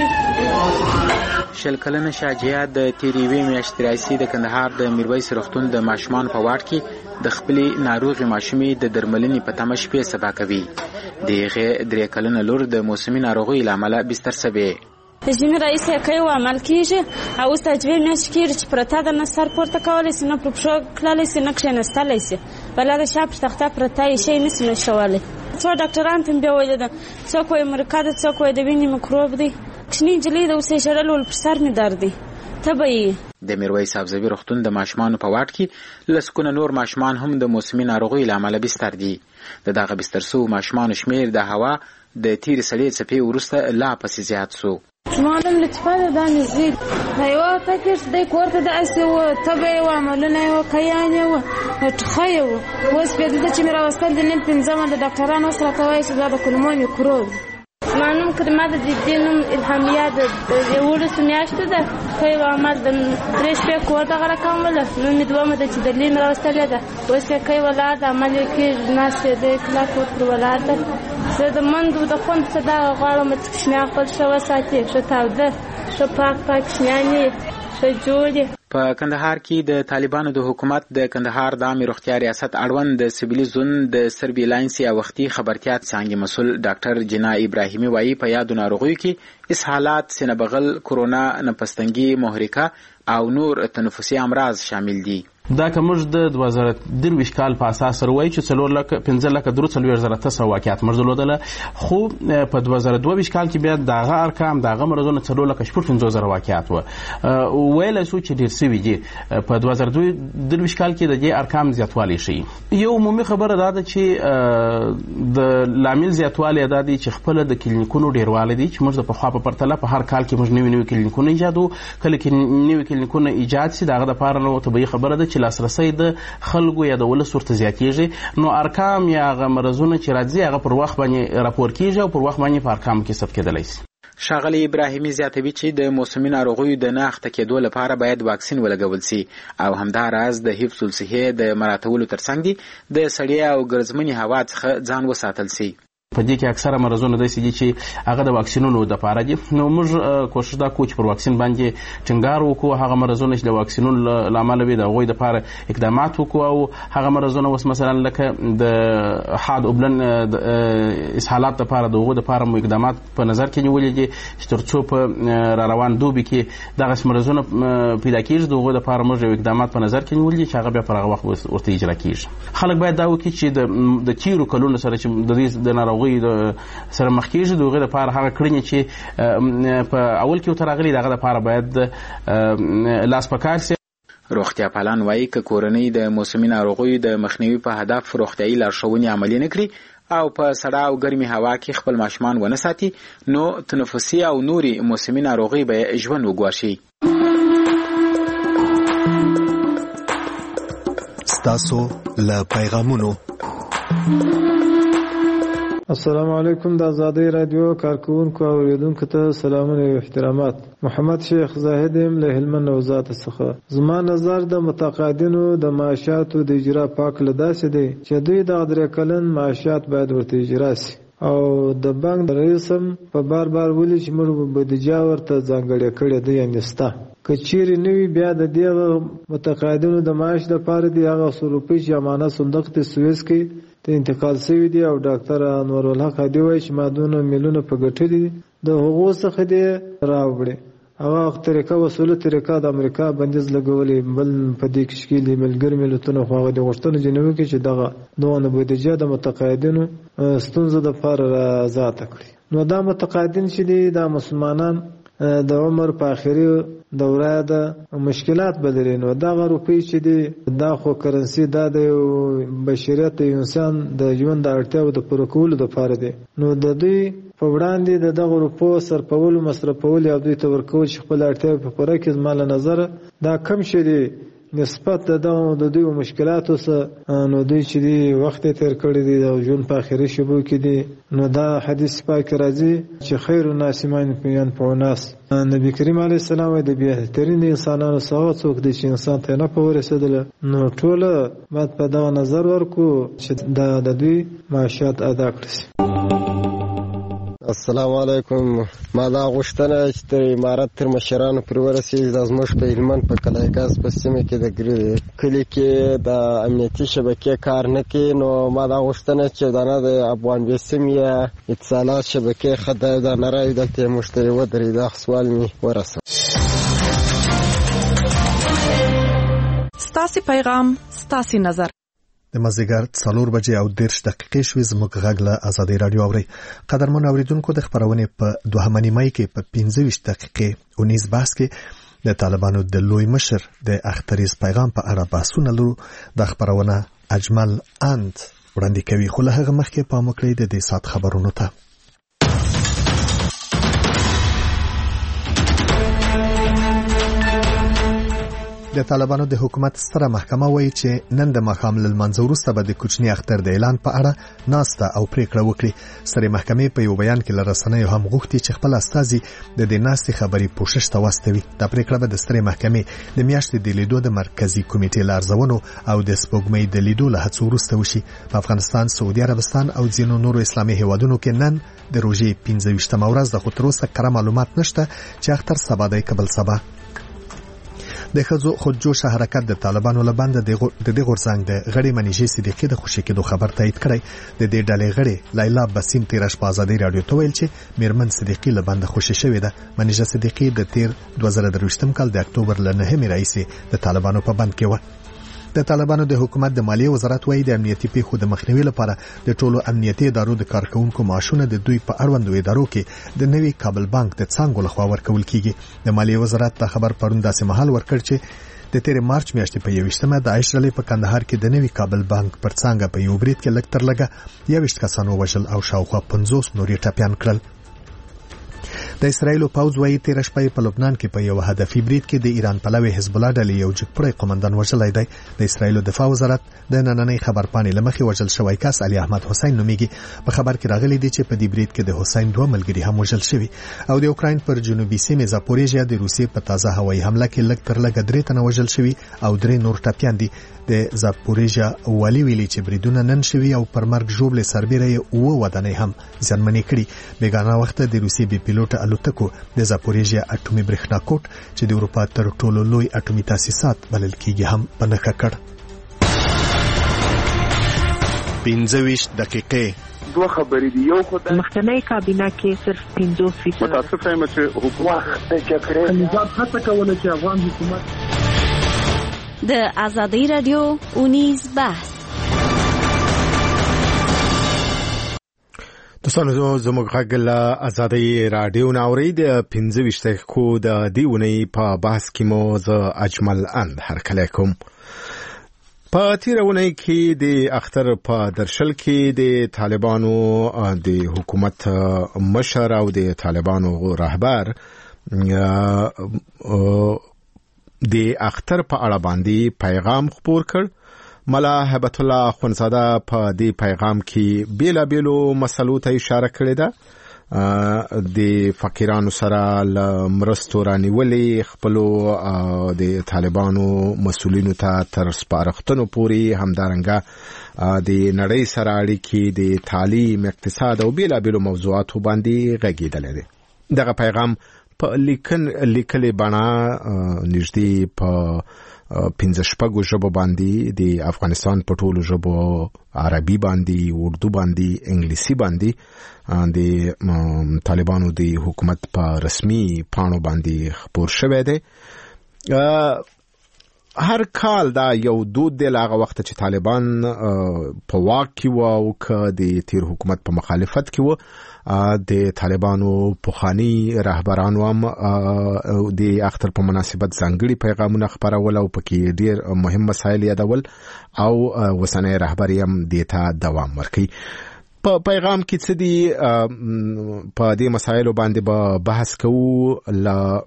دی. شل کلنه شاجیه د تېرې یوې میاشتې راهیسې د کندهار د میرویس روغتون د ماشومانو په واټ کې د خپلې ناروغې ماشومې د درملنې په تمه شپې سبا کوي. د هغې درې کلنه لور د موسمي ناروغیو له امله بستر شوې. د ژمي راهیسې یې کوي عمل کېږي او اوس ته دوې میاشتې کېږي چې پرته ده، نه سر پورته کولی شي، نه پر پښو تللی شي، نه کښېنستلی شي. بله د شا پر تخته پرته یې شی نه شي نشولی. څو ډاکټران ته مې بیا ویلي ده، څوک وایي مرکه ده، څوک وایي د وینې میکروب دی. کوچنۍ نجلۍ ده، اوس یې ژړل ول پر سر مې درد دی، تبه یې. د میرویس افزوي روغتون د ماشومانو په واټ کې لسګونه نور ماشومان هم د موسمي ناروغیو له امله بستر دي. د دغه بستر سوو ماشومانو شمېر د هوا د تېرې سړې څپې وروسته لا پسې زیات سو. زما نوم لطفه ده، دا مې زوی د یوه تکې چې دی کور ته داسې وه، تبه یې وه، عملونه یې وه، کیان یې وه، ټوخه یې وه. اوس بیا دلته چې مې راوستل د نیم پنځمه د ډاکټرانو اوس راته وایي چې دا د کولمو میکروب. زما نوم کریمه ده، د دې نوم الهامیه ده، د یولسو میاشتو ده. کوي به عمل د درې شپې کور دغه راکومله، نن مې دومه ده چې دلې مې راوستلې ده. اوس یې کوي ولاړ ده، عمل یې کېږي، ناست یې دی کلک ورپورې ولاړ ده. زه د منډو د خوند څه دغه غواړم چې کوچنیان خپل ښه وساتي، ښه تاوده، ښه پاک پاک کوچنیان یې ښه جوړ یې. په کندهار کې د طالبانو د حکومت د کندهار د عامې روغتیا ریاست اړوند د سیویلي زون د سربیلانس یا وختي خبرتیا څانګې مسؤل ډاکټر جنا ابراهیمي وایي په یادو ناروغیو کې اسهالات، سینه بغل، کرونا، نفستنګي، محرکه او نور تنفسي امراض شامل دي. دا که موږ د دوه زره درویشت کال په اساس سره وایو چې څلور لکه پنځه لکه درې څلوېښت زره اته سوه واقعات موږ درلودله، خو په دوه زره دوه ویشت کال کې بیا دغه ارقام دغه مرضونه څلور لکه شپږ پنځوس زره واقعات وه. ویلی شو چې ډېر سوي دي. په دوه زره درویشت کال کې د دې ارقام زیاتوالی ښیي. یو عمومي خبره دا ده چې د لامل زیاتوالی دا دی چې خپله د کلینیکونو ډېروالی دی، چې موږ د پخوا په پرتله په هر کال کې موږ نوي نوي کلینیکونه ایجادو. کله کې نوي کلینیکونه ایجاد سي د هغه دپاره نو طبیعي خبره ده چې لاسرسی د خلکو یا د ولس ورته زیاتېږي، نو ارقام یا هغه مرضونه چې راځي هغه پر وخت باندې راپور کېږي او پر وخت باندې په ارقامو کې ثبت کېدلی شي. ښاغلی ابراهیمي زیاتوي چې د موسمي ناروغیو د نه اخته کېدو لپاره باید واکسین ولګول سي او همداراز د حفظ الصحې د مراعاتولو ترڅنګ دي د سړې او ګرځمنې هوا څخه ځان وساتل سي. په دې کې اکثره مرضونه داسې دي چې هغه د واکسینونو دپاره دي. نو موږ کوشش دا کوو چې پر واکسین باندې ټینګار وکړو. هغه مرضونه چې د واکسینونو له امله وي د هغوی دپاره اقدامات وکړو، او هغه مرضونه اوس مثلا لکه د حاد اوبلن د اسهالات دپاره د هغو دپاره مو اقدامات په نظر کې نیولي دي چې تر څو په را روان دوبي کې دغسې مرضونه پیدا کېږي د هغو دپاره موږ یو اقدامات په نظر کې نیولي دي چې هغه بیا پر هغه وخت ورته اجرا کېږي. خلک باید دا وکړي چې د تېرو کلونو سره چې د دې د ناروغ سره مخ کېږي د هغې دپاره هغه کړنې چې په اول کې ورته راغلي د هغه دپاره باید لاس په کار سي. روغتیا پالان وایي که کورنۍ د موسمي ناروغیو د مخنیوي په هدف روغتیایي لارښوونې عملي نه کړي او په سړه او ګرمې هوا کې خپل ماشومان ونه ساتي، نو تنفسي او نورې موسمي ناروغۍ به ژوند وګواښي. ستاسو له پیغامونو. السلام علیکم. د آزادۍ رادیو کارکونکو او اوریدونکو ته سلامونه او احترامات. محمد شیخ زاهد یم له هلمند نوزاد څخه. زما نظر د متقاعدینو د معاشاتو د اجرا پاک له داسې دی چې دوی د درې کلن معاشات باید ورته اجرا سي، او د بانک رئیس هم په بار بار ویلي چې موږ بودیجه ورته ځانګړې کړې ده، یعنې سته. که چیرې نوي بیا د دې متقاعدینو د معاش دپاره دي هغه څو روپۍ چې امانت صندوق ته سویس کې ته انتقال شوي دي، او ډاکټر انورالحق هادي وایي چې ما دونه میلیونه په ګټلي دي، د هغو څخه دې راوړي. هغه طریقه وسوله طریقه د امریکا بندیز لګولې، بل په دې کې شکیلي ملګري ملتونه خو هغه د غوښتنو جنوي کې چې دغه دونه بودیجه د متقاعدینو ستونزه دپاره آزاده کړي. نو دا متقاعدین چې دي دا مسلمانان د عمر په آخري دوره ده، مشکلات بدلي. نو دغه روپۍ چې دي دا خو کرنسي دا د بشریت د انسان د ژوند د اړتیاو د پوره کولو دپاره دی. نو د دوی په وړاندې د دغه روپو صرفولو مصرفول او دوی ته ورکول چې خپل اړتیاوې په پوره کړي، زما له نظره دا کم شی دی نسبت د دغه د دوی مشکلاتو سره. نو دوی چې دی وخت یې تېر کړی دی او ژوند په آخري شېبو کې دی. نو دا حدیث پاک راځي چې خیر الناس من ينفع الناس. نبی کریم علیه السلام وایي د بهترین انسانانو څخه څوک دی چې انسان ته نفع ورسېدله. نو ټوله باید په دغه نظر ورکړو چې دا د دوی معاشات ادا کړي. السلام علیکم. ما دا غوښتنه چې تر امارت تر مشرانو پر ورسېږي د زموږ په هلمند په کلایګاز په سیمه کې د کلي کې د امنیتي شبکې کار نه کوي، نو ما دا غوښتنه چې دا د افغان بیسیم یا اتصالات شبکې خدای دا نه راوي دلته مشتری ودرې دا سوال می ورسه. ستاسي پیغام ستاسي نظر. د مازدیګر څلور بجې او دېرش دقیقې شوې. زموږ غږ له ازادۍ راډیو اورئ. قدرمن اوریدونکو، د خپرونې په دوهمه نیمایي کې په پنځه ویشت دقیقې اونیز بحث کې د طالبانو د لوی مشر د اختریز پیغام په اړه بحثونه لرو. د خپرونه اجمل اند وړاندې کوي، خو له هغه مخکې پام وکړئ د دې ساعت خبرونو ته. د طالبانو د حکومت ستره محکمه وایي چې نن د ماښام له لمانځه وروسته به د کوچني اختر د اعلان په اړه ناسته او پریکړه وکړي. سترې محکمې په یو بیان کې له رسنیو هم غوښتي چې خپل استازي د دې ناستې خبري پوښښ ته واستوي. دا پریکړه به د سترې محکمې د میاشتې د لیدو د مرکزی کمیټې له ارزونو او د سپوږمۍ د لیدو له هڅو وروسته وشي. په افغانستان، سعودي عربستان او ځینو نورو اسلامي هیوادونو کې نن د روژې پنځه ویشتمه ورځ ده، خو تر اوسه کره معلومات نشته چې اختر سبا دی که بل سبا. د ښځو خودجوشه حرکت د طالبانو له بنده د دې غورځنګ د غړې منیژې صدیقي د خوشي کېدو خبر تایید کړی. د دې ډلې غړې لیلا بسیم تیره شپه ازادۍ راډیو ته ویل چې میرمن صدیقي له بنده خوشي شوې ده. منیژه صدیقي د تیر دوه زره درویشتم کال د اکتوبر له نهمې راهیسې د طالبانو په بند کې وه. د طالبانو د حکومت د مالیې وزارت وایي د امنیتي پیښو د مخنیوي لپاره د ټولو امنیتي ادارو د کارکونکو معاشونه د دوی په اړوندو ادارو کې د نوي کابل بانک د څانګو لخوا ورکول کیږي. د مالیې وزارت دا خبر پرون داسې مهال ورکړ چې د تیر مارچ میاشتې په یوویشتمه د عایش ډلې په کندهار کې د نوي کابل بانک پر څانګه په یو برید کې لږ تر لږه یوویشت کسان ووژل او شاوخوا پنځوس نور یې ټپیان کړل. د اسرایل پوځ وايي تیر شپه په لبنان کې په یو هدفي برید کې د ایران پلوي حزب الله ډلې یو جګپړی قومندان وژلی دی. د اسرایل دفاع وزارت د نننۍ خبرپاڼې لمخې وژل شوی کس علي احمد حسین نومیږي. په خبر کې راغلی دی چې په دې برید کې د حسین دوه ملګري هم وژل شوي. او د اوکراین پر جنوبي سیمه زاپوریژیا د روسیې په تازه هوایي حمله کې لږ تر لږه درې تنه وژل شوي او درې نور ټپیان دي. د زاپوریژیا والي ویلي چې بریدونه نن شوي او پر مرګ ژوبلې سربیره یې اوه ودانۍ هم زیانمنې کړي. بیګانه وخت د روسیې بې پیلوټه الوتکو د زاپوریژیا اټومي برېښنا کوټ چې د اروپا تر ټولو لوی اټومي تاسیسات بلل کیږي هم په نښه کړ. پنځه ویشت دقیقې دوه خبرې دي. یو خدای مخکنی کابینه کې صرف پنځوس فیصد متاسف یم چې حکومت د جګړې نظام هڅه کوله چې افغان حکومت د ازادۍ راډیو اونیز بحث. دوستانو، زموږ غږ له ازادۍ راډیو نه اورئ. د پنځه ویشت دقیقو د دې اونۍ په بحث کې مو زه اجمل اند هرکلی کوم. په تیره اونۍ کې د اختر په درشل کې د طالبانو د حکومت مشر او د طالبانو رهبر د اختر په اړه باندې پیغام خپور کړ. ملا هبت الله اخوندزاده په دې پیغام کې بیلابیلو مسلو ته اشاره کړې ده. د فقیرانو سره له مرستو رانیولې، خپلو د طالبانو مسؤلینو ته تر سپارښتنو پورې، همدارنګه د نړۍ سره اړیکې، د تعلیم، اقتصاد او بیلابیلو موضوعاتو باندې غږېدلی دی. دغه پیغام په لیکلې بڼه نږدې په پنځه شپږو ژبو باندې د افغانستان په ټولو ژبو، عربي باندې، اردو باندې، انګلیسي باندې د طالبانو د حکومت په رسمي پاڼو باندې خپور شوی دی. هر کال دا یو دود دی له هغه وخته چې طالبان په واک کې وو او که د تیر حکومت په مخالفت کې وو، د طالبانو پخواني رهبرانو هم د اختر په مناسبت ځانګړي پیغامونه خپرول او پکې ډیر مهم مسایل یادول او اوسنی رهبر هم دې ته دوام ورکوي. په پیغام کې څه دي؟ په دې مسایلو باندې به بحث کوو. له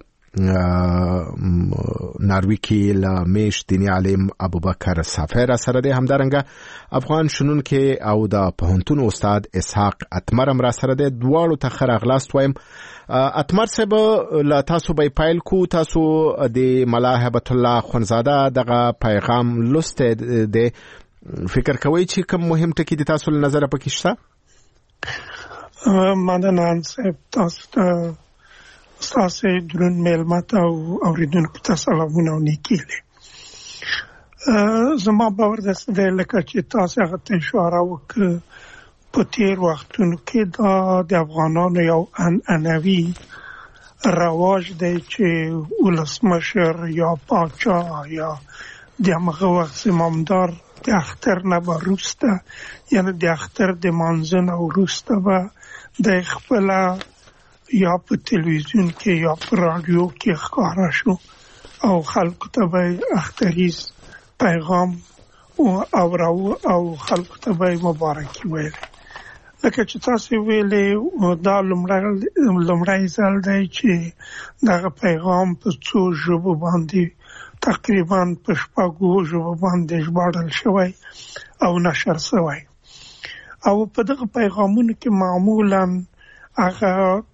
ناروی کې له میش دیني عالم ابوبکر صافی را سره دی، همدارنګه افغان شنونکی او د پوهنتون استاد اسحاق اتمر هم را سره دی. دواړو ته ښه راغلاست وایم. اتمر صاحب، له تاسو به پیل کو. تاسو د ملا هبت الله اخوندزاده دغه پیغام لوستی دی، فکر کوئ چې کوم مهم ټکي د تاسو له نظره پکې شته؟ مننه صاحب، تاسو ته ستاسو درون میلمه ته او اوریدونکو ته سلامونه او نیکي دي. زما باور داسې دی لکه چې تاسو هغه ته اشاره وکړه، په تېر وختونو کې دا د افغانانو یو عنعنوي رواج دی چې ولسمشر یا پاچا یا د همغه وخت زمامدار د اختر نه به وروسته، یعنې د اختر د مانځه نه وروسته به د خپله یا په تلویزیون کې یا په رادیو کې ښکاره شو او خلکو ته به اختریز پیغام او او خلکو ته به مبارکي ویل. لکه چې تاسو ویلې دا لومړی ځل دی چې دغه پیغام په څو ژبو باندې تقریبا په شپږو ژبو باندې ژباړل شوی او نشر شوی، او په دغه پیغامونو کې معمولا هغه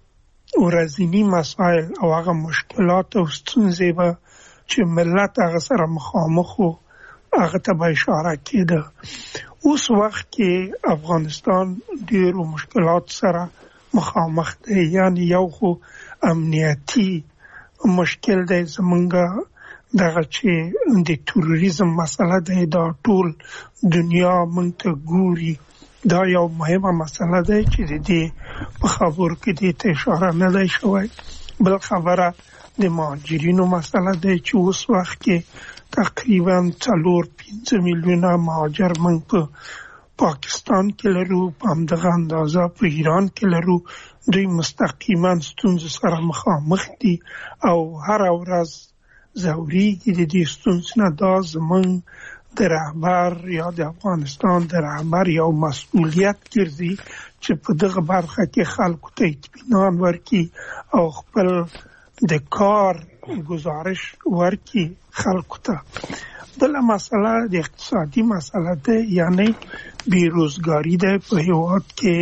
ورځني مسایل او هغه مشکلات او ستونزې به چې ملت هغه سره مخامخ و هغه ته به اشاره کېده. اوس وخت کې افغانستان ډېرو مشکلات سره مخامخ دی، یعنی یو خو امنیتي مشکل دی زمونږ دغه چې د تروریزم مسله دی، دا ټول دنیا مونږ ته ګوري، دا یو مهمه مسله دی چې د دې په خبرو کې دې ته اشاره نه دی شوی. بل خبره د مهاجرینو مسله دی چې اوس وخت کې تقریبا څلور پنځه میلیونه مهاجر موږ په پاکستان کې لرو، په همدغه اندازه په ایران کې لرو. دوی مستقیما ستونزو سره مخامخ دي او هر ورځ ځورېږي د دې ستونزو نه. دا زموږ د رهبر یا د افغانستان د رهبر یو مسؤلیت ګرځي چې په دغه برخه کې خلکو ته اطمینان ورکړي او خپل د کار گزارش ورکی خلکو ته. بل مسله د اقتصادي مسله ده، یعنی بیروزګاری ده په هیواد کې،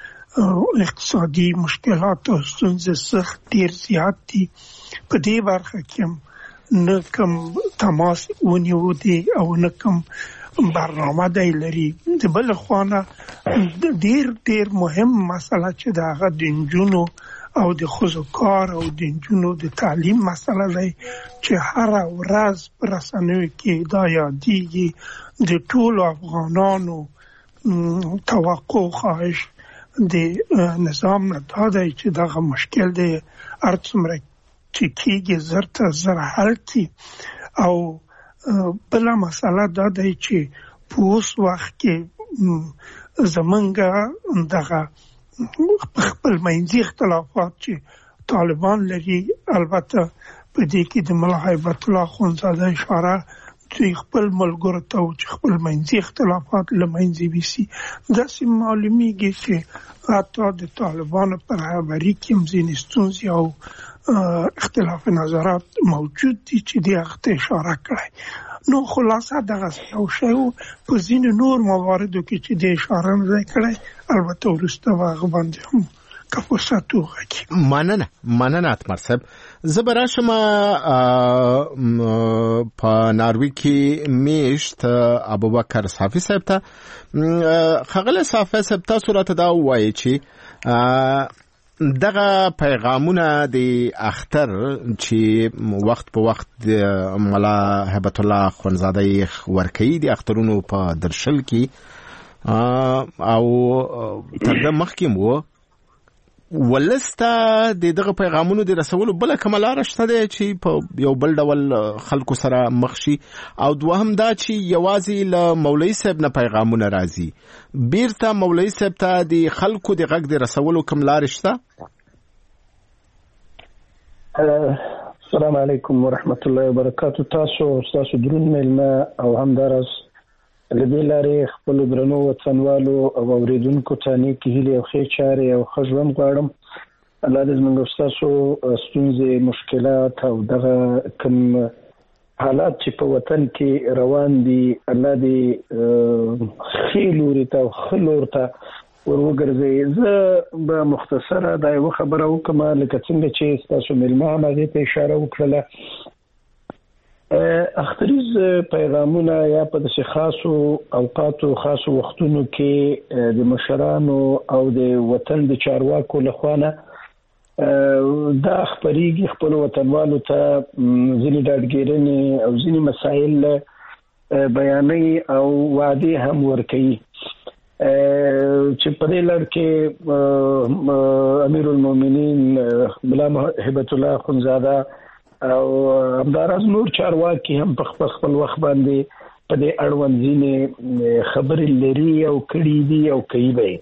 اقتصادي مشکلات او ستونزې سخت ډیر زیات دي. په دې برخه کې نه کوم تماس ونیو دي او نه کوم برنامه دی لري. د بل خوانه ډیر ډیر مهم مسله چې د هغه د نجونو او د ښځو کار او د نجونو د تعلیم مسله دی چې هره ورځ په رسنیو کې دا یادېږي. د ټولو افغانانو توقع خواهش د نظام نه دا دی چې دغه مشکل دی هر څومره چې کېږي زر ته زر حل کړي. او بله مسله دا دی چې په اوس وخت کې زمونږ دغه خپل منځي اختلافات چې طالبان لري، البته په دې کې د ملا هیبت الله اخوندزاده اشاره دوی خپل ملګرو ته چې خپل منځي اختلافات له منځه یوسي. داسې معلومیږي چې حتی د طالبانو په رهبري کې هم ځینې ستونزې او اختلاف نظرات موجود دي چې دې هغه ته اشاره کړی. نو خلاصه دغه یو شی په ځینې نور مواردو کې چې دې اشاره نه دی کړی، البته وروسته به هغه باندې هم که فرصت وغږي. مننه مننه اتمر صاحب. زه به راشم په ناروی کې میشت ابوبکر صافي صاحب ته. ښاغلی صافي صاحب، تاسو راته دا ووایئ چې دغه پیغامونه د اختر چې وخت په وخت ملا هیبت الله اخوندزاده ورکوي د اخترونو په درشل کې او تر دې مخکې مو ولسته د دغه پیغامونو د رسولو بل کومه لار شته دی چې په یو بل ډول خلکو سره مخ شي؟ او دوهم دا چې یوازې له مولوي صاحب نه پیغامونه راځي، بیرته مولوي صاحب ته د خلکو د غږ د رسولو کوم لار شته؟ السلام علیکم ورحمت الله وبرکاتو. تاسو تاسو درون میلمه او همدارس لدې لارې خپل درنو وطنوالو او اوریدونکو ته نیکې هیلې او ښې چارې او ښه ژوند غواړم. الله دې زموږ ستاسو ستونزې، مشکلات او دغه کوم حالات چې په وطن کې روان دي الله دې ښې لوري ته او ښه لور ته ور وګرځوي. زه به مختصره دا یوه خبره وکړم لکه څنګه چې ستاسو میلمه هم هغې ته اشاره وکړله. اختریز پیغامونه یا په داسې خاصو اوقاتو خاصو وختونو کې د مشرانو او د وطن د چارواکو لخوا نه دا خبرېږي خپل وطنوالو ته ځینې ډاډګیرنې او ځینې مسایل بیانوي او وعدې هم ورکوي چې په دې لړ کې امیر المؤمنین ملا هبت الله اخندزاده او همداراز نور چارواکي هم په خپل خپل وخت باندې په دې اړوند ځینې خبرې لري او کړي دي او کوي به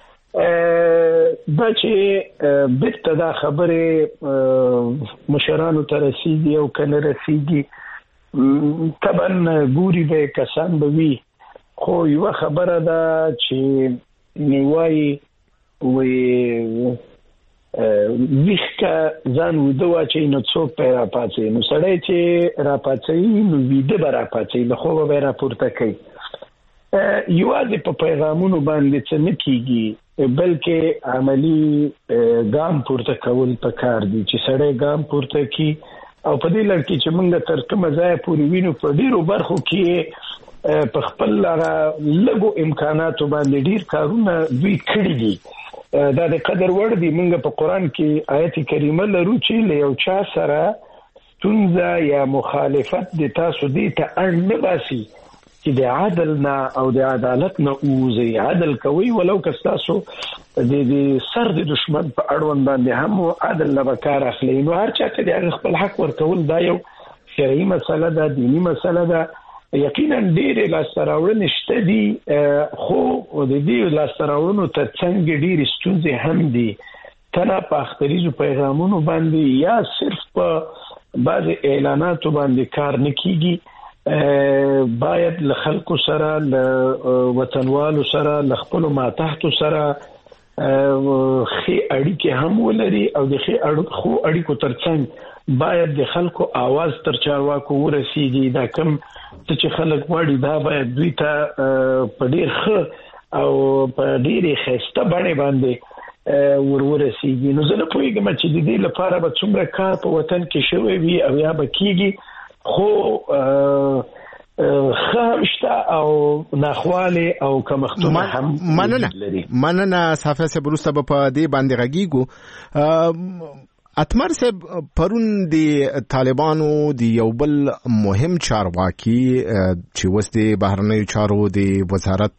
دا چې بیرته دا خبرې مشرانو ته رسیږي او که نه رسیږي طبعا ګوري به کسان به وي خو یوه خبره ده چې وایي وایي ویښکه ځان وده واچوي نو څوک به یې راپاڅوي نو سړی چې راپاڅوي نو ویده به راپاڅوي له خوبه به یې راپورته کوي یوازې په پیغامونو باندې څه نه کېږي بلکې عملي ګام پورته کول پکار دي چې سړی ګام پورته کړي او په دې لړ کې چې موږ تر کومه ځایه پورې وینو په ډېرو برخو کې په خپل لږو امکاناتو باندې ډېر کارونه دوی کړي دي دا د قدر وړ دي موږ په قرآن کې آیت کریمه لرو چې له یو چا سره ستونزه یا مخالفت د تاسو دې ته اړ نه باسي چې د عدل نه او د عدالت نه اوزي عدل کوي ولو که تاسو د سر د دشمن په اړوند باندې هم عدل نه کار اخلي نو هر چا ته د خپل حق ورکول دا یو شرعي مسله ده دینی مسله ده یقینا ډېرې لاسته راوړنې شته دي خو د دې لاسته راوړنو تر څنګ ډېرې ستونزې هم دي کله په اختریزو پیغامونو باندې یا صرف په بعضې اعلاناتو باندې کار نه کیږي باید له خلکو سره له وطنوالو سره له خپلو ماتحتو سره ښې اړیکې هم ولري او د ښې خو اړیکو ترڅنګ باید د خلکو आवाज تر چارواکو ورسیږي دا کم چې خلک واړي دا باید دوی ته په ډیر ښه او په ډیرې ښایسته بڼې باندې ورورسیږي نو زه نه پوهېږم چې د دې لپاره به څومره کار په وطن کې شوی وي او یا به کېږي خو ښه هم شته او ناخوالې او کمښتونه هم مننه مننه صافی صاحب وروسته به په دې باندې غږیږو اتمر صاحب پرون د طالبانو د یو بل مهم چارواکي چې اوس د بهرنیو چارو د وزارت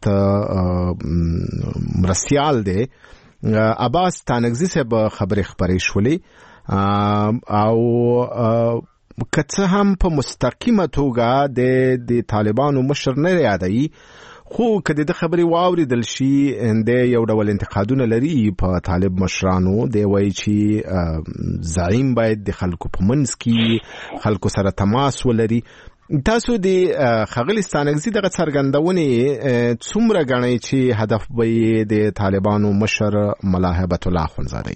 مرستیال دی عباس ستانکزي صاحب خبرې خبرې شولې او کڅه هم په مستقیمه توګه د د طالبانو مشر نه یادوي خو کله د خبري واوریدل شي د یو ډول انتقادونه لري په طالب مشرانو دی وایي چې زعیم باید د خلکو په منځ کې خلکو سره تماس ولري تاسو د خغلی ستانکزي دغه څرګندونې څومره غنئ چې هدف به د طالبانو مشر ملا هبت الله اخندزاده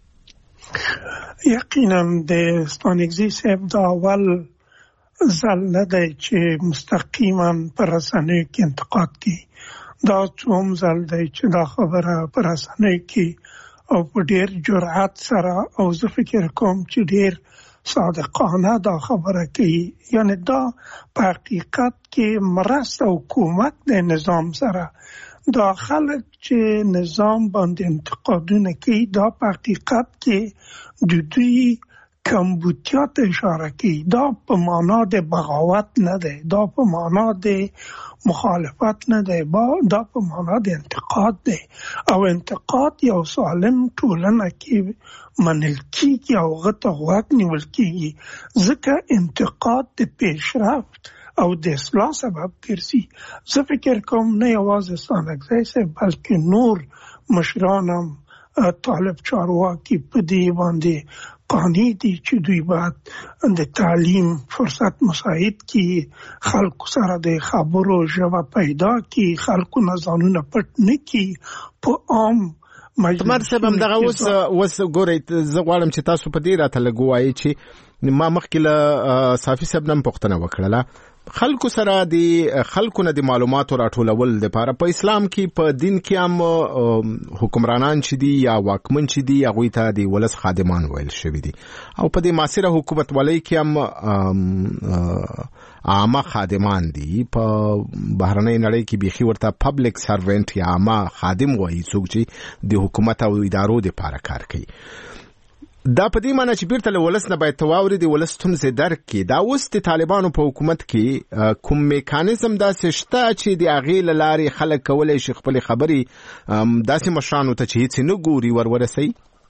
یقینا د ستانکزي صاحب دا اول ځل نه دی چې مستقیما پر رسنیو کې انتقاد کوي دا څوم ځل دی چې دا خبره پر رسنیو کې او په ډېر جرأت سره او زه فکر کوم چې ډېر صادقانه دا خبره کوي یعنی دا په حقیقت کې مرسته او کومک د نظام سره دا خلک چې نظام باندې انتقادونه کوي دا په حقیقت کې د دوی کمبودتیا ته اشاره کوي دا په معنا د بغاوت نه دی دا په معنا د مخالفت نه دی دا په معنا د انتقاد دی او انتقاد یو سالم ټولنه کې منل کیږي او غته غوږ نیول کیږي ځکه انتقاد د پیشرفت او د اصلاح سبب ګرځي زه فکر کوم نه یوازې ستانکزی صاحب بلکې نور مشران هم طالب چارواکي په دې باندې قانع دي چې دوی باید د تعلیم فرصت مساعد کی خلکو سره د خبرو ژبه پیدا کی خلکو نه ځانونه پټ نه کی په عام مجمر سبم دغه اوس اوس ګورئ زه غواړم چې تاسو په دې راته لګوایي چې ما مخکې له صافي صاحب نن پوښتنه وکړله خلکو سره د خلکو نه د معلوماتو راټولول لپاره په اسلام کې په دین کې هم حکمرانان چې دي یا واکمن چې دي هغوی ته د ولس خادمان ویل شوي دي او په د معاصره حکومتولۍ کې هم عامه خادمان دي. په بهرنۍ نړۍ کې بیخي ورته پبلک سروینټ یا عامه خادم وایي څوک چې د حکومت او ادارو لپاره کار کوي. دا په دې معنی چې بیرته له ولس نه باید تواوري د ولس ستونزې درک کړي. دا اوس د طالبانو په حکومت کې کوم میکانیزم داسې شته چې د هغې له لارې خلک کولی شي خپلې خبرې داسې مشرانو ته چې هېڅ نه ګوري ور ورسوي؟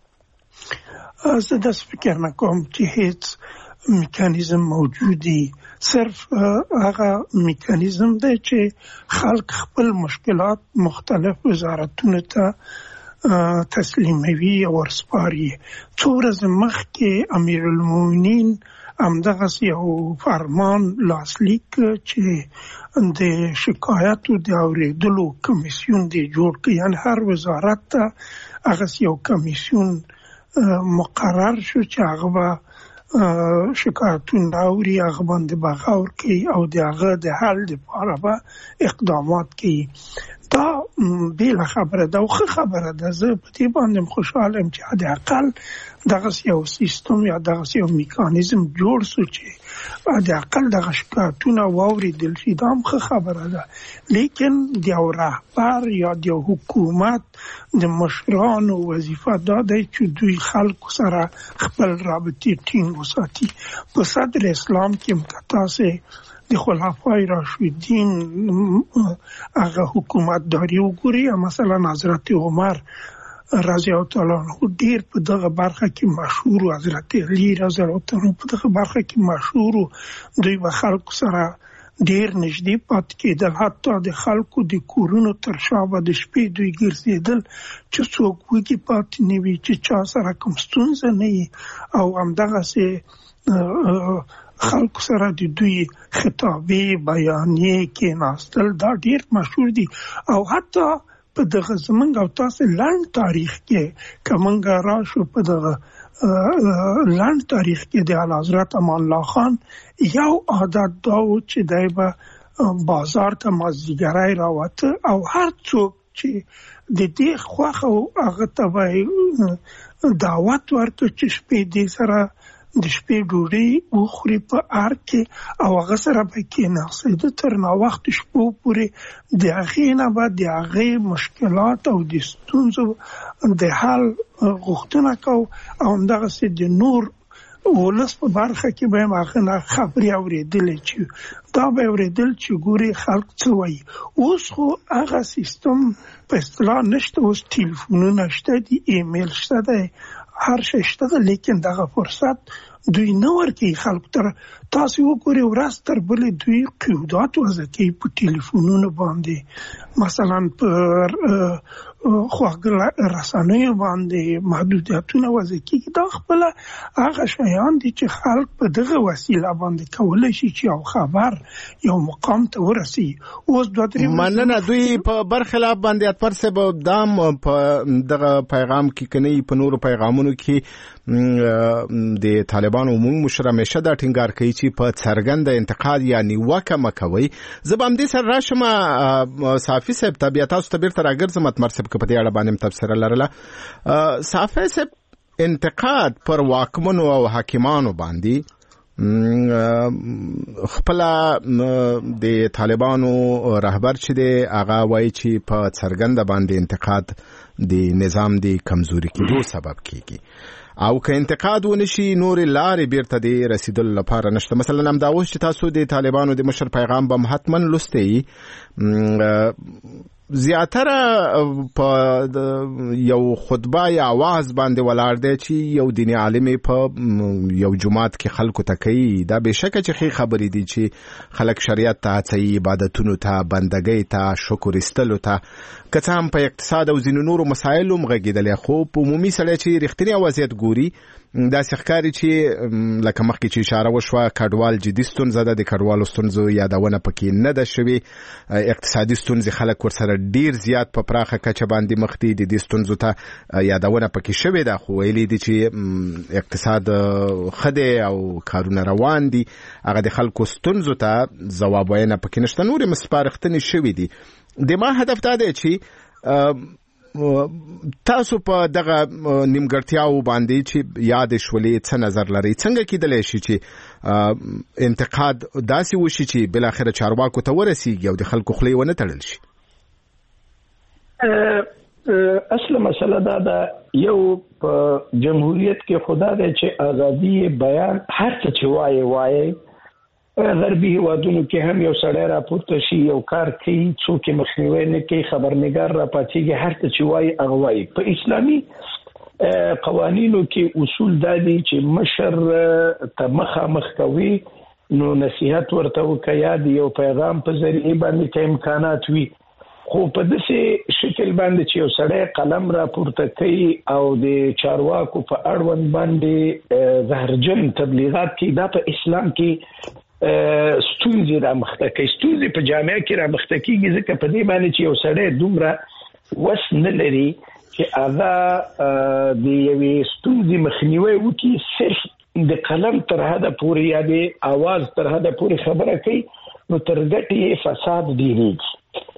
زه داسې فکر نه کوم چې هېڅ میکانیزم موجود دی. صرف هغه میکانیزم دی چې خلک خپل مشکلات مختلف وزارتونو ته تسلیموي او ورسپاري. څو ورځې مخکې امیر المؤمنین همدغسې یو فرمان لاسلیک چې د شکایاتو د اورېدلو کمیسیون دی جوړ کړ، یعنې هر وزارت ته هغسې یو کمیسیون مقرر شو چې هغه به شکایتونه اوري، هغه باندې به غور کوي او د هغه د حل لپاره به اقدامات کوي. دا بیله خبره ده او ښه خبره ده. زه په دې باندې خوشحاله یم چې حد اقل دغسې یو سیستم یا دغسې یو میکانیزم جوړ سو چې حد اقل دغه شکایتونه واورېدل شي. دا هم ښه خبره ده. لیکن د یو رهبر یا د یو حکومت د مشرانو وظیفه دا دی چې دوی خلکو سره خپل رابطې ټینګ وساتي. په صدر اسلام کې هم که تاسې د خلفای راشدین هغه حکومت داری وګوري، مثلا حضرت عمر رضی الله تعالی عنہ ډیر په دغه برخه کې مشهور، حضرت علی رضی الله تعالی عنہ په دغه برخه کې مشهور. دوی به خلکو سره ډیر نږدې پاتې کېدل، حتی د خلکو د کورونو تر شا به د شپې دوی ګرځېدل چې څوک وږي پاتې نه وي، چې چا سره کوم ستونزه نه وي. او همدغسې خلکو سره د دوی خطابې بیانیې کېناستل دا ډیر مشهور دي. او حتی په دغه زمونږ او تاسې لنډ تاریخ کې که موږ راشو په دغه لنډ تاریخ کې د اعلیحضرت امان الله خان یو عادت دا و چې دی به بازار ته مازدیګری راوته او هر څوک چې د دې خوښه و هغه ته به دعوت ورکړه چې شپې دې سره د شپې ډوډۍ وخوري په ارګ کې او هغه سره به کېناستو تر ناوخته شپو پورې د هغې نه به د هغې مشکلات او د ستونزو د حل غوښتنه کوو او همدغسې د نور ولس په برخه کې به یې هغه نه خبرې اورېدلې چې دا به یې اورېدل چې ګوري خلک څه وایي. اوس خو هغه سیستم په اصطلاح نشته، اوس ټلیفونونه شته دي، ایمیل شته دی، هر شی شته ده، لیکن دغه فرصت دوی نه ورکوي خلکو ته. تاسې وګورئ ورځ تر بلې دوی قیودات وضع کوي په ټلیفونونو باندې، مثلا په خواږه رسنیو باندې محدودیتونه وضع کېږي. دا خپله هغه شیان دي چې خلک په دغه وسیله باندې کولی شي چې یو خبر یو مقام ته ورسي. اوس دوه درې مننه. دوی په برخلاف باندې اتپر صاحب دام په دغه پیغام کې کني په نورو پیغامونو کې د طالبانو عمومي مشر همیشه دا ټینګار کوي چې په څرګنده انتقاد یا نیوکه مه کوئ. زه به همدې سره راشم صافي صاحب ته، بیا تاسو ته بیرته راګرځم اتمر صاحب که په دې اړه باندې هم تبصره لرله. صافي صاحب انتقاد پر واکمنو او حاکمانو باندې خپل د طالبانو رهبر چې دی هغه وایي چې په څرګنده باندې انتقاد د نظام د کمزوري کېدو سبب کیږي او که انتقاد ونشي نور لارې بیرته دی رسیدل لپاره نشته. مثلا هم دا اوس چې تاسو د طالبانو د مشر پیغام به حتما لوستئ، زیاتره په یو خطبه یا واعظ باندې ولاړ دی چې یو دیني عالم په یو جماعت کې خلکو ته کوي. دا بېشکه چې ښې خبرې دي چې خلک شریعت ته هڅوي، عبادتونو ته، بندګۍ ته، شکر ایستلو ته، که څه هم په اقتصاد او ځینو نورو مسایلو هم غږېدلی، خو په عمومي سړی چې رښتینی وضعیت ګوري دا ښکاری چې لکه مخکې چې اشاره وشوه کډوال جدي ستونزه ده، د کډوالو ستونزو یادونه پکې نه ده شوې، اقتصادي ستونزې خلک ورسره ډیر زیات په پراخه کچه باندې مخ دي، د دې ستونزو ته یادونه پکې شوې ده، خو ویلي دي چې اقتصاد ښه دی او کارونه روان دي، هغه د خلکو ستونزو ته ځواب ویونه پکې نشته. نورې سپارښتنې شوې دي. د ما هدف دا دی چې تاسو په دغه نیمګړتیاو باندې چې یاد شولې څه نظر لري، څنګه کېدلی شي چې انتقاد داسې وشي چې بالاخره چارواکو ته ورسیږي او د خلکو خولې ونه تړل شي؟ اصل مسله دا ده، یو په جمهوریت کې خدا دی چې ازادي بیان هر څه چې وایي وایي. غربي هیوادونو کې هم یو سړی راپورته شي یو کار کوي، څوک مخنیوی نه کوي، خبرنګار راپاتېږي، هر څه چې وایي هغه وایي. په اسلامي قوانینو کې اصول دا دي چې مشر ته مخامخ کوي نو نصیحت ورته وکړه یا د یو پیغام په ذریعه باندې که امکانات وي، خو په داسې شکل باندې چې یو سړی قلم راپورته کوي او د چارواکو په اړوند باندې زهرجن تبلیغات کوي، دا په اسلام کې ستونزې رامخته کوي. ستونزې په جامعه کې رامخته کېږي ځکه په دې باندې چې یو سړی دومره وس نه لري چې هغه د یوې ستونزې مخنیوی وکړي، صرف د قلم تر حده پورې یا د اواز تر حده پورې خبره کوي، نو تر ګټې فساد ډېرېږي.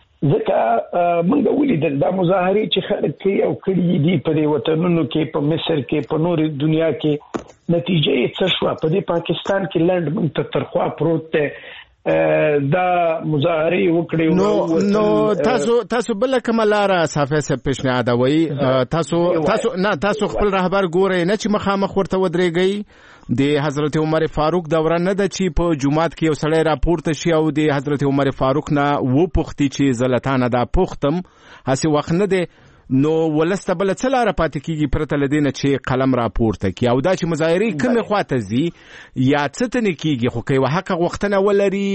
ځکه موږ ولیدل دا مظاهرې چې خلک کوي او کړي دي په دې وطنونو کې، په مصر کې، په نور دنیا کې، نتیجه یې څه شوه؟ په دې پاکستان کې لنډ موږ ته ترخوا پروت دی، دا مظاهرې وکړي. نو نو تاسو تاسو بل کومه لاره صافی صاحب پیشنهادوي؟ تاسو تاسو نه تاسو خپل رهبر ګورئ نه چې مخامخ ورته ودرېږئ؟ د حضرت عمر فاروق دوره نه ده چې په جمعات کې یو سړی راپورته شي او د حضرت عمر فاروق نه وپوښتي چې زلتانه دا پوښتم، هسې وخت نه دی. نو ولسته بل څه لاره پاتې کېږي پرته له دې نه چې قلم راپورته کړي او دا چې مظاهرې کومې خواته ځي یا څه ته نه کېږي، خو که یوه حقه غوښتنه ولري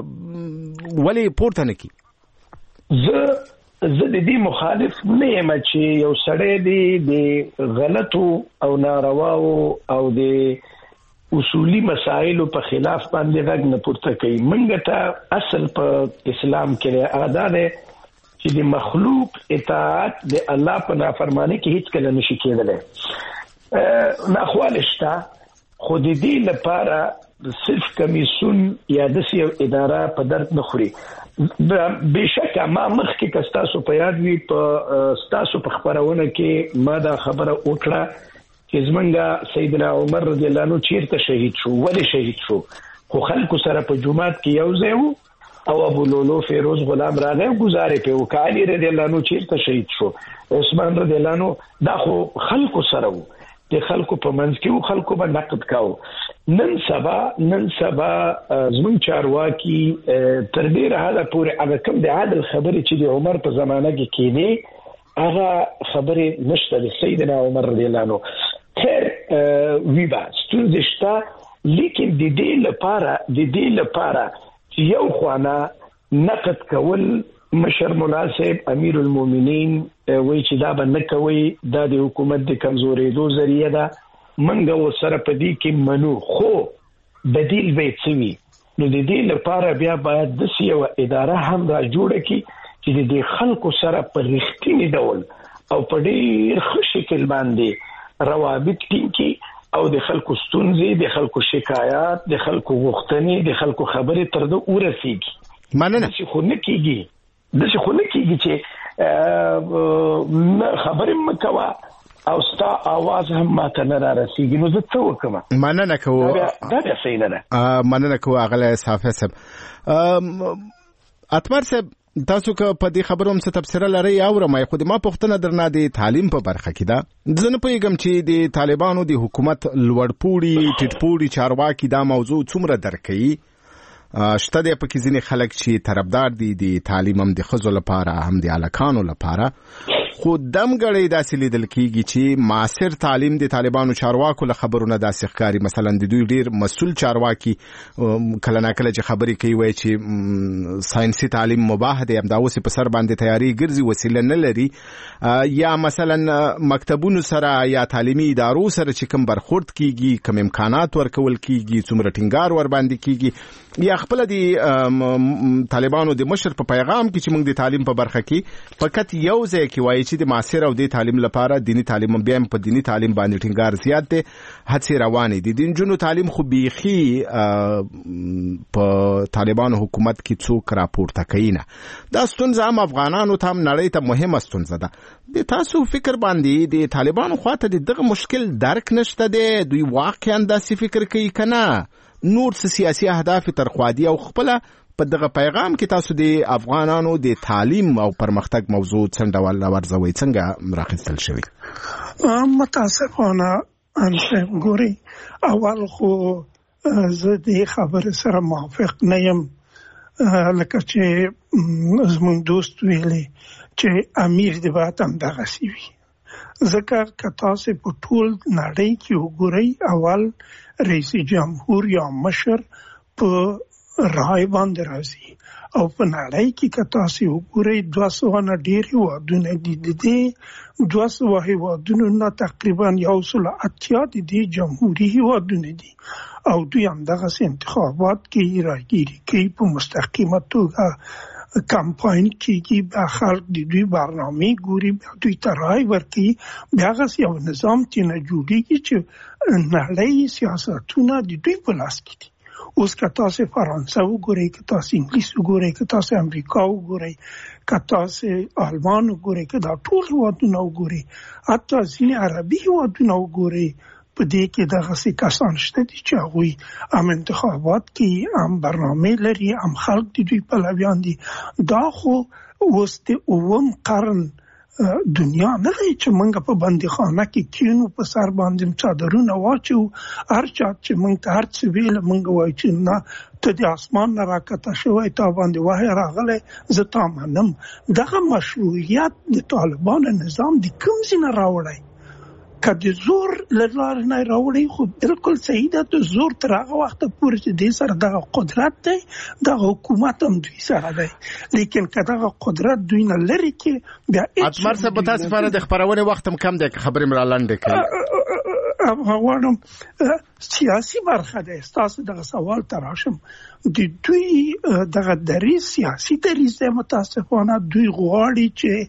ولې پورته نه کړي؟ زه زه د دې مخالف نه یم چې یو سړی دی د غلطو او نارواو او د اصولي مسایلو په خلاف باندې غږ نه پورته کوي. موږ ته اصل په اسلام کې هغه دا دی چې د مخلوق اطاعت د الله په نافرمانی کې هیڅ کله نشي کېدلی. ناخواله شته، خو د دې لپاره صرف کمیسون یا داسې یو اداره په درد نه خوري. بېشکه ما مخکې که ستاسو په یاد وي په ستاسو په خپرونه کې ما دا خبره وکړه چې زمونږ سیدنا عمر رضی الله عنه چیرته شهید شو، ولې شهید شو؟ خو خلکو سره په جومات کې یو ځای وو او ابو لولو فیروز غلام راغی گزارې په وکړه، علي رضی الله عنه چیرته شهید شو، عثمان رضی الله عنه، دا خو خلکو سره وو، د خلکو په منځ کې وو، خلکو به نقد کاوه. نن سبا نن سبا زموږ چارواکي تر ډېره حده پورې هغه کوم د عادل خبرې چې د عمر په زمانه کې کېدې هغه خبرې نشته د سیدنا عمر رضی الله عنه. خیر وي به ستونزې شته، لیکن د دې لپاره د دې لپاره چې یو خوانه نقد کول، مشر مولا صاحب امیر المؤمنین وایي چې دا به نه کوي، دا د حکومت د کمزورېدو ذریعه ده، موږ ورسره په دې کې منو، خو بدیل به یې څه وي؟ نو د دې لپاره بیا باید داسې یوه اداره هم را جوړه کړي چې د دې خلکو سره په رښتیني ډول او په ډېر ښه شکل باندې روابط ټینګ کړي او د خلکو ستونزې، د خلکو شکایات، د خلکو غوښتنې، د خلکو خبرې تر ده ورسېږي. مننه. داسې خو نه کېږي داسې خو نه کېږي چې خبرې مه کوه او ستا آواز هم ماته نه را رسېږي، نو زه څه وکړم؟ مننه کوو. دا بیا صحیح نه ده. مننه کوو اغلی صافی صاحب. اتمر صاحب تاسو که په دې خبرو هم څه تبصره لرئ اورم، خو د ما پوښتنه درنه د تعلیم په برخه کې ده. زه نه پوهېږم چې د طالبانو د حکومت لوړپوړي ټیټپوړي چارواکي دا موضوع څومره درک کوي. شته دی پکې ځینې خلک چې طرفدار دي د تعلیم هم د ښځو لپاره هم د هلکانو لپاره، خو دمګړی داسې لیدل کیږي چې معاصر تعلیم د طالبانو چارواکو له خبرونه داسې ښکاري. مثلا د دوی ډیر مسؤل چارواکي کله نا کله چې خبرې کوي وایي چې ساينسي تعلیم مباح دی، همدا اوس په سر باندې تیاری ګرځي، وسیله نه لري. یا مثلا مکتبونو سره یا تعلیمي ادارو سره چې کوم برخورد کیږي، کوم امکانات ورکول کیږي، څومره ټینګار ور باندې کیږي، یا خپل د طالبانو د مشر په پیغام کې چې موږ د تعلیم په برخه کې فقط یو ځای کې وایي چې د معاصر او د تعلیم لپاره دینی تعلیم بیا په دینی تعلیم باندې ټینګار زیات دی، هڅې روانې دي. د نجونو تعلیم خو بیخي په طالبانو حکومت کې څوک راپورته کوي نه. دا ستونزه هم افغانانو ته هم نړۍ ته مهمه ستونزه ده. د تاسو فکر باندې د طالبانو خواته دغه مشکل درک نشته دی؟ دوی واقعا داسې فکر کوي کنه نور سیاسي اهداف تر خوا دي؟ او خپل په دغه پیغام کې تاسو د افغانانو د تعلیم او پرمختګ موضوع څنګه ول ورځوي، څنګه راخستل شوی؟ متاسفانه ان ګوري اول خو زه د خبره سره موافق نه یم، لکه چې زموږ دوست ویلي چې امیر د باید هم دغه سی وي. ځکه که تاسو په ټول نړۍ کې وګورئ، اول رئیس جمهور یا مشر په رای باندې راځي، او په نړۍ کې که تاسو وګورئ دوه سوه نه ډېر هېوادونه دي. د دې دوه سوه هېوادونو نه تقریبا یو سل اتیا د دې جمهوري هېوادونه دي، او دوی همدغسې انتخابات کوي، راګیري کوي، په مستقیمه توګه کمپاین کیږي، بیا خلک د دوی برنامې ګوري، بیا دوی ته رای ورکوي، بیا هغسې یو نظام ترېنه جوړېږي چې نړۍ سیاستونه د دوی په لاس کې دي. اوس که تاسو فرانسه وګورئ، که تاسو انګلیس وګورئ، که تاسو امریکا وګورئ، که تاسو آلمان وګورئ، که دا ټول هېوادونه وګورئ، حتی ځینې عربي هېوادونه وګورئ، په دې کې دغسې کسان شته دي چې هغوی هم انتخابات کوي، هم برنامې لري، هم خلک د دوی پلویان دي. دا خو اوس د اووم قرن دنیا نه دی چې موږ په بندیخانه کې کینو، په سر باندې څادرونه واچو، هر چا چې موږ ته هر څه ویل موږ وایو چې نه ته د اسمان نه راکته شوی، تا باندې وحی راغلی، زه تا منم. دغه مشروعیت د طالبانو نظام د کوم ځای نه راوړی؟ که د زور له لارې نه راوړی خو بالکل صحیح ده، د زور تر هغه وخته پورې چې دې سره دغه قدرت دی، دغه حکومت هم دوی سره دی. لیکن که دغه قدرت دوی نه لرې کړي بیا اتمر صاحب په تاسو لپاره د خبرونې وخت هم کم دی که خبرې مې را لنډې کړې؟ غواړم سیاسي برخه ده. ستاسو دغه سوال ته راشم، د دوی دغه دریځ سیاسي دریځ دی. متاسفانه دوی غواړي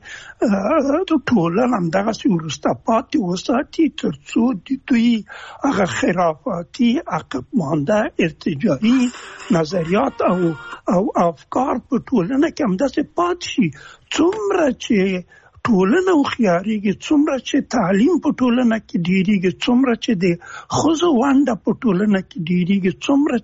چې ټولنه همدغسې وروسته پاتې وساتي تر څو د دوی هغه خرافاتي عقب مانده ارتجاعي نظریات او او افکار په ټولنه کې همداسې پاتې شي. څومره چې ټولنه هوښیارېږي، څومره چې تعلیم په ټولنه کې ډېرېږي، څومره چې د ښځو ونډه په ټولنه کې ډېرېږي، څومره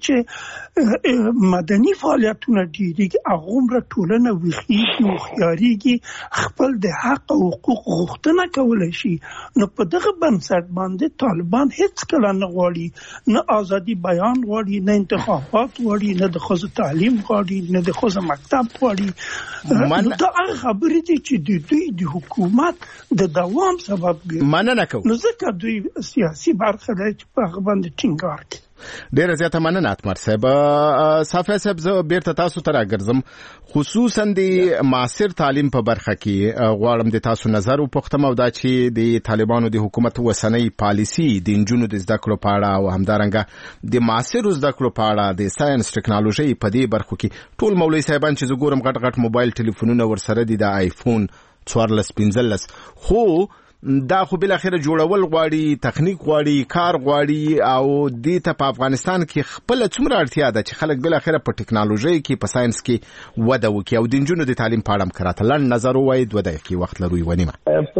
چې مدني فعالیتونه ډېرېږي، هغومره ټولنه ویښېږي، هوښیارېږي، خپل د حق او حقوق غوښتنه کولی شي. نو په دغه بنسټ باندې طالبان هېڅکله نه غواړي، نه ازادي بیان غواړي، نه انتخابات غواړي، نه د ښځو تعلیم غواړي، نه د ښځو مکتب غواړي. نو دا هغه خبرې دي چې د دوی د حکومت د دوام سبب ګرځي. مننه کوم. نو ځکه دوی سیاسي برخه دی چې په هغه باندې ټینګار کوي. ډیره زیاته مننه اتمر صاحب. صافی صاحب زه بیرته تاسو ته راګرځم، خصوصا د معاصر تعلیم په برخه کې غواړم د تاسو نظر وپوښتم، او دا چې د طالبانو د حکومت وسنۍ پالیسي د نجونو د زده کړو په اړه او همدارنګه د معاصر زده کړو په اړه د ساينس ټکنالوژي په دې برخو کې ټول مولوي صاحبان چې زګورم غټ غټ موبایل ټلیفونونه ورسره دي، د آیفون څوارلس پنځلس، خو دا خو بل اخر جوړول غواړي، تخنیک غواړي، کار غواړي، او دې ته په افغانستان کې خپل څومره اړتیا ده چې خلک بل اخر په ټکنالوژي کې، په ساينس کې وده وکړي. او د نجونو د تعلیم په اړه هم کراته لنډ نظر ووایي، دوه دقیقې وخت لرو ونیمه.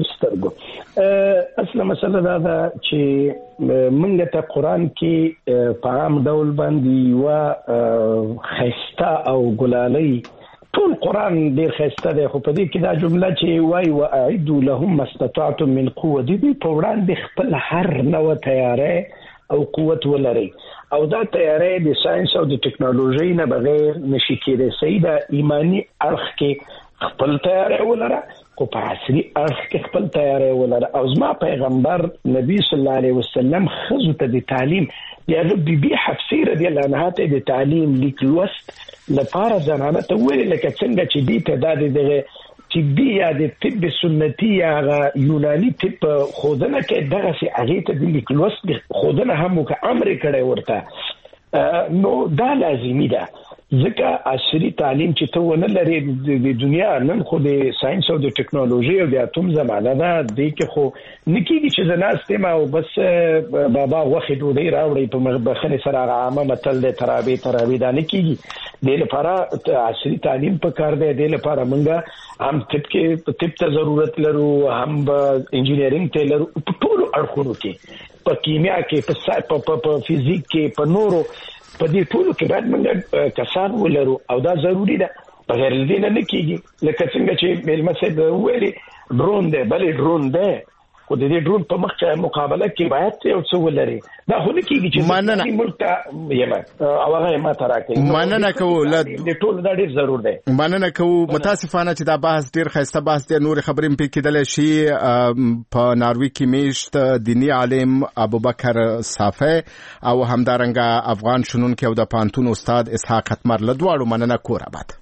پرسترګو اصله مسله دا ده چې موږ ته قرآن کې په عام ډول باندې یوه ښایسته او ګلالۍ، ټول قرآن ډېر ښایسته دی، خو په دې کې دا جمله چې وایي واعدوا لهم ما استطعتم من قوه، د دوی په وړاندې خپل هر نوع تیاری او قوت ولرئ، او دا تیاری د ساينس او د ټکنالوژي نه بغیر نشي کېدای. صحیح ده، ایمانی اړخ کې خپل تیاری ولره، خو په عصري اړخ کې خپل تیاری ولر او زما پیغمبر نبی صلی الله علیه وسلم خزو ته د تعلیم یا د بیبي حفصه رضی الله عنها ته د تعلیم لیک لوست لپاره ځانانه ته ویل لکه څنګه چې دې ته د دغه طبي یا د طب سنتي یا یوناني طب خودنه کې دغه سي هغه ته د لیک لوست خودنه هم وک امر کړي ورته نو دا لازمي ده ځکه عصري تعلیم چې ته ونه لري د دنیا نن خو د ساينس او د ټکنالوژي او د اتوم زمانه ده د کې خو نکېږي چې زناستې ما او بس بابا وخت دوی راوړي په مخبخنه سره عامه متل د ترابي ترابي دا نکېږي د لپاره عصري تعلیم په کار دی د لپاره مونږه هم طب کې طب ته ضرورت لرو هم انجینرینګ ته لرو په ټولو اړخونو کې په کیمیا کې په په فزیک کې په نورو په دې ټولو کې باید موږ کسان ولرو او دا ضروری ده بغیر دې نه کېږي لکه څنګه چې ملمسه د وېري ډرون دی بلې ډرون دی خو د دې ډرون په مخ کې مقابله کې باید یو څه ولري دا خو نه کېږي چې مننه ملک ته یما او هغه ما تراکې مننه کوو د ټولو دا ډېر ضرور دی مننه کوو متاسفانه چې دا بحث ډېر خسته بحث دی نور خبرې په کېدل شي په ناروی کې میشت دینی عالم ابوبکر صافی او همدارنګه افغان شنونکو او د پانتون استاد اسحاق ختمر له دواړو مننه کور آباد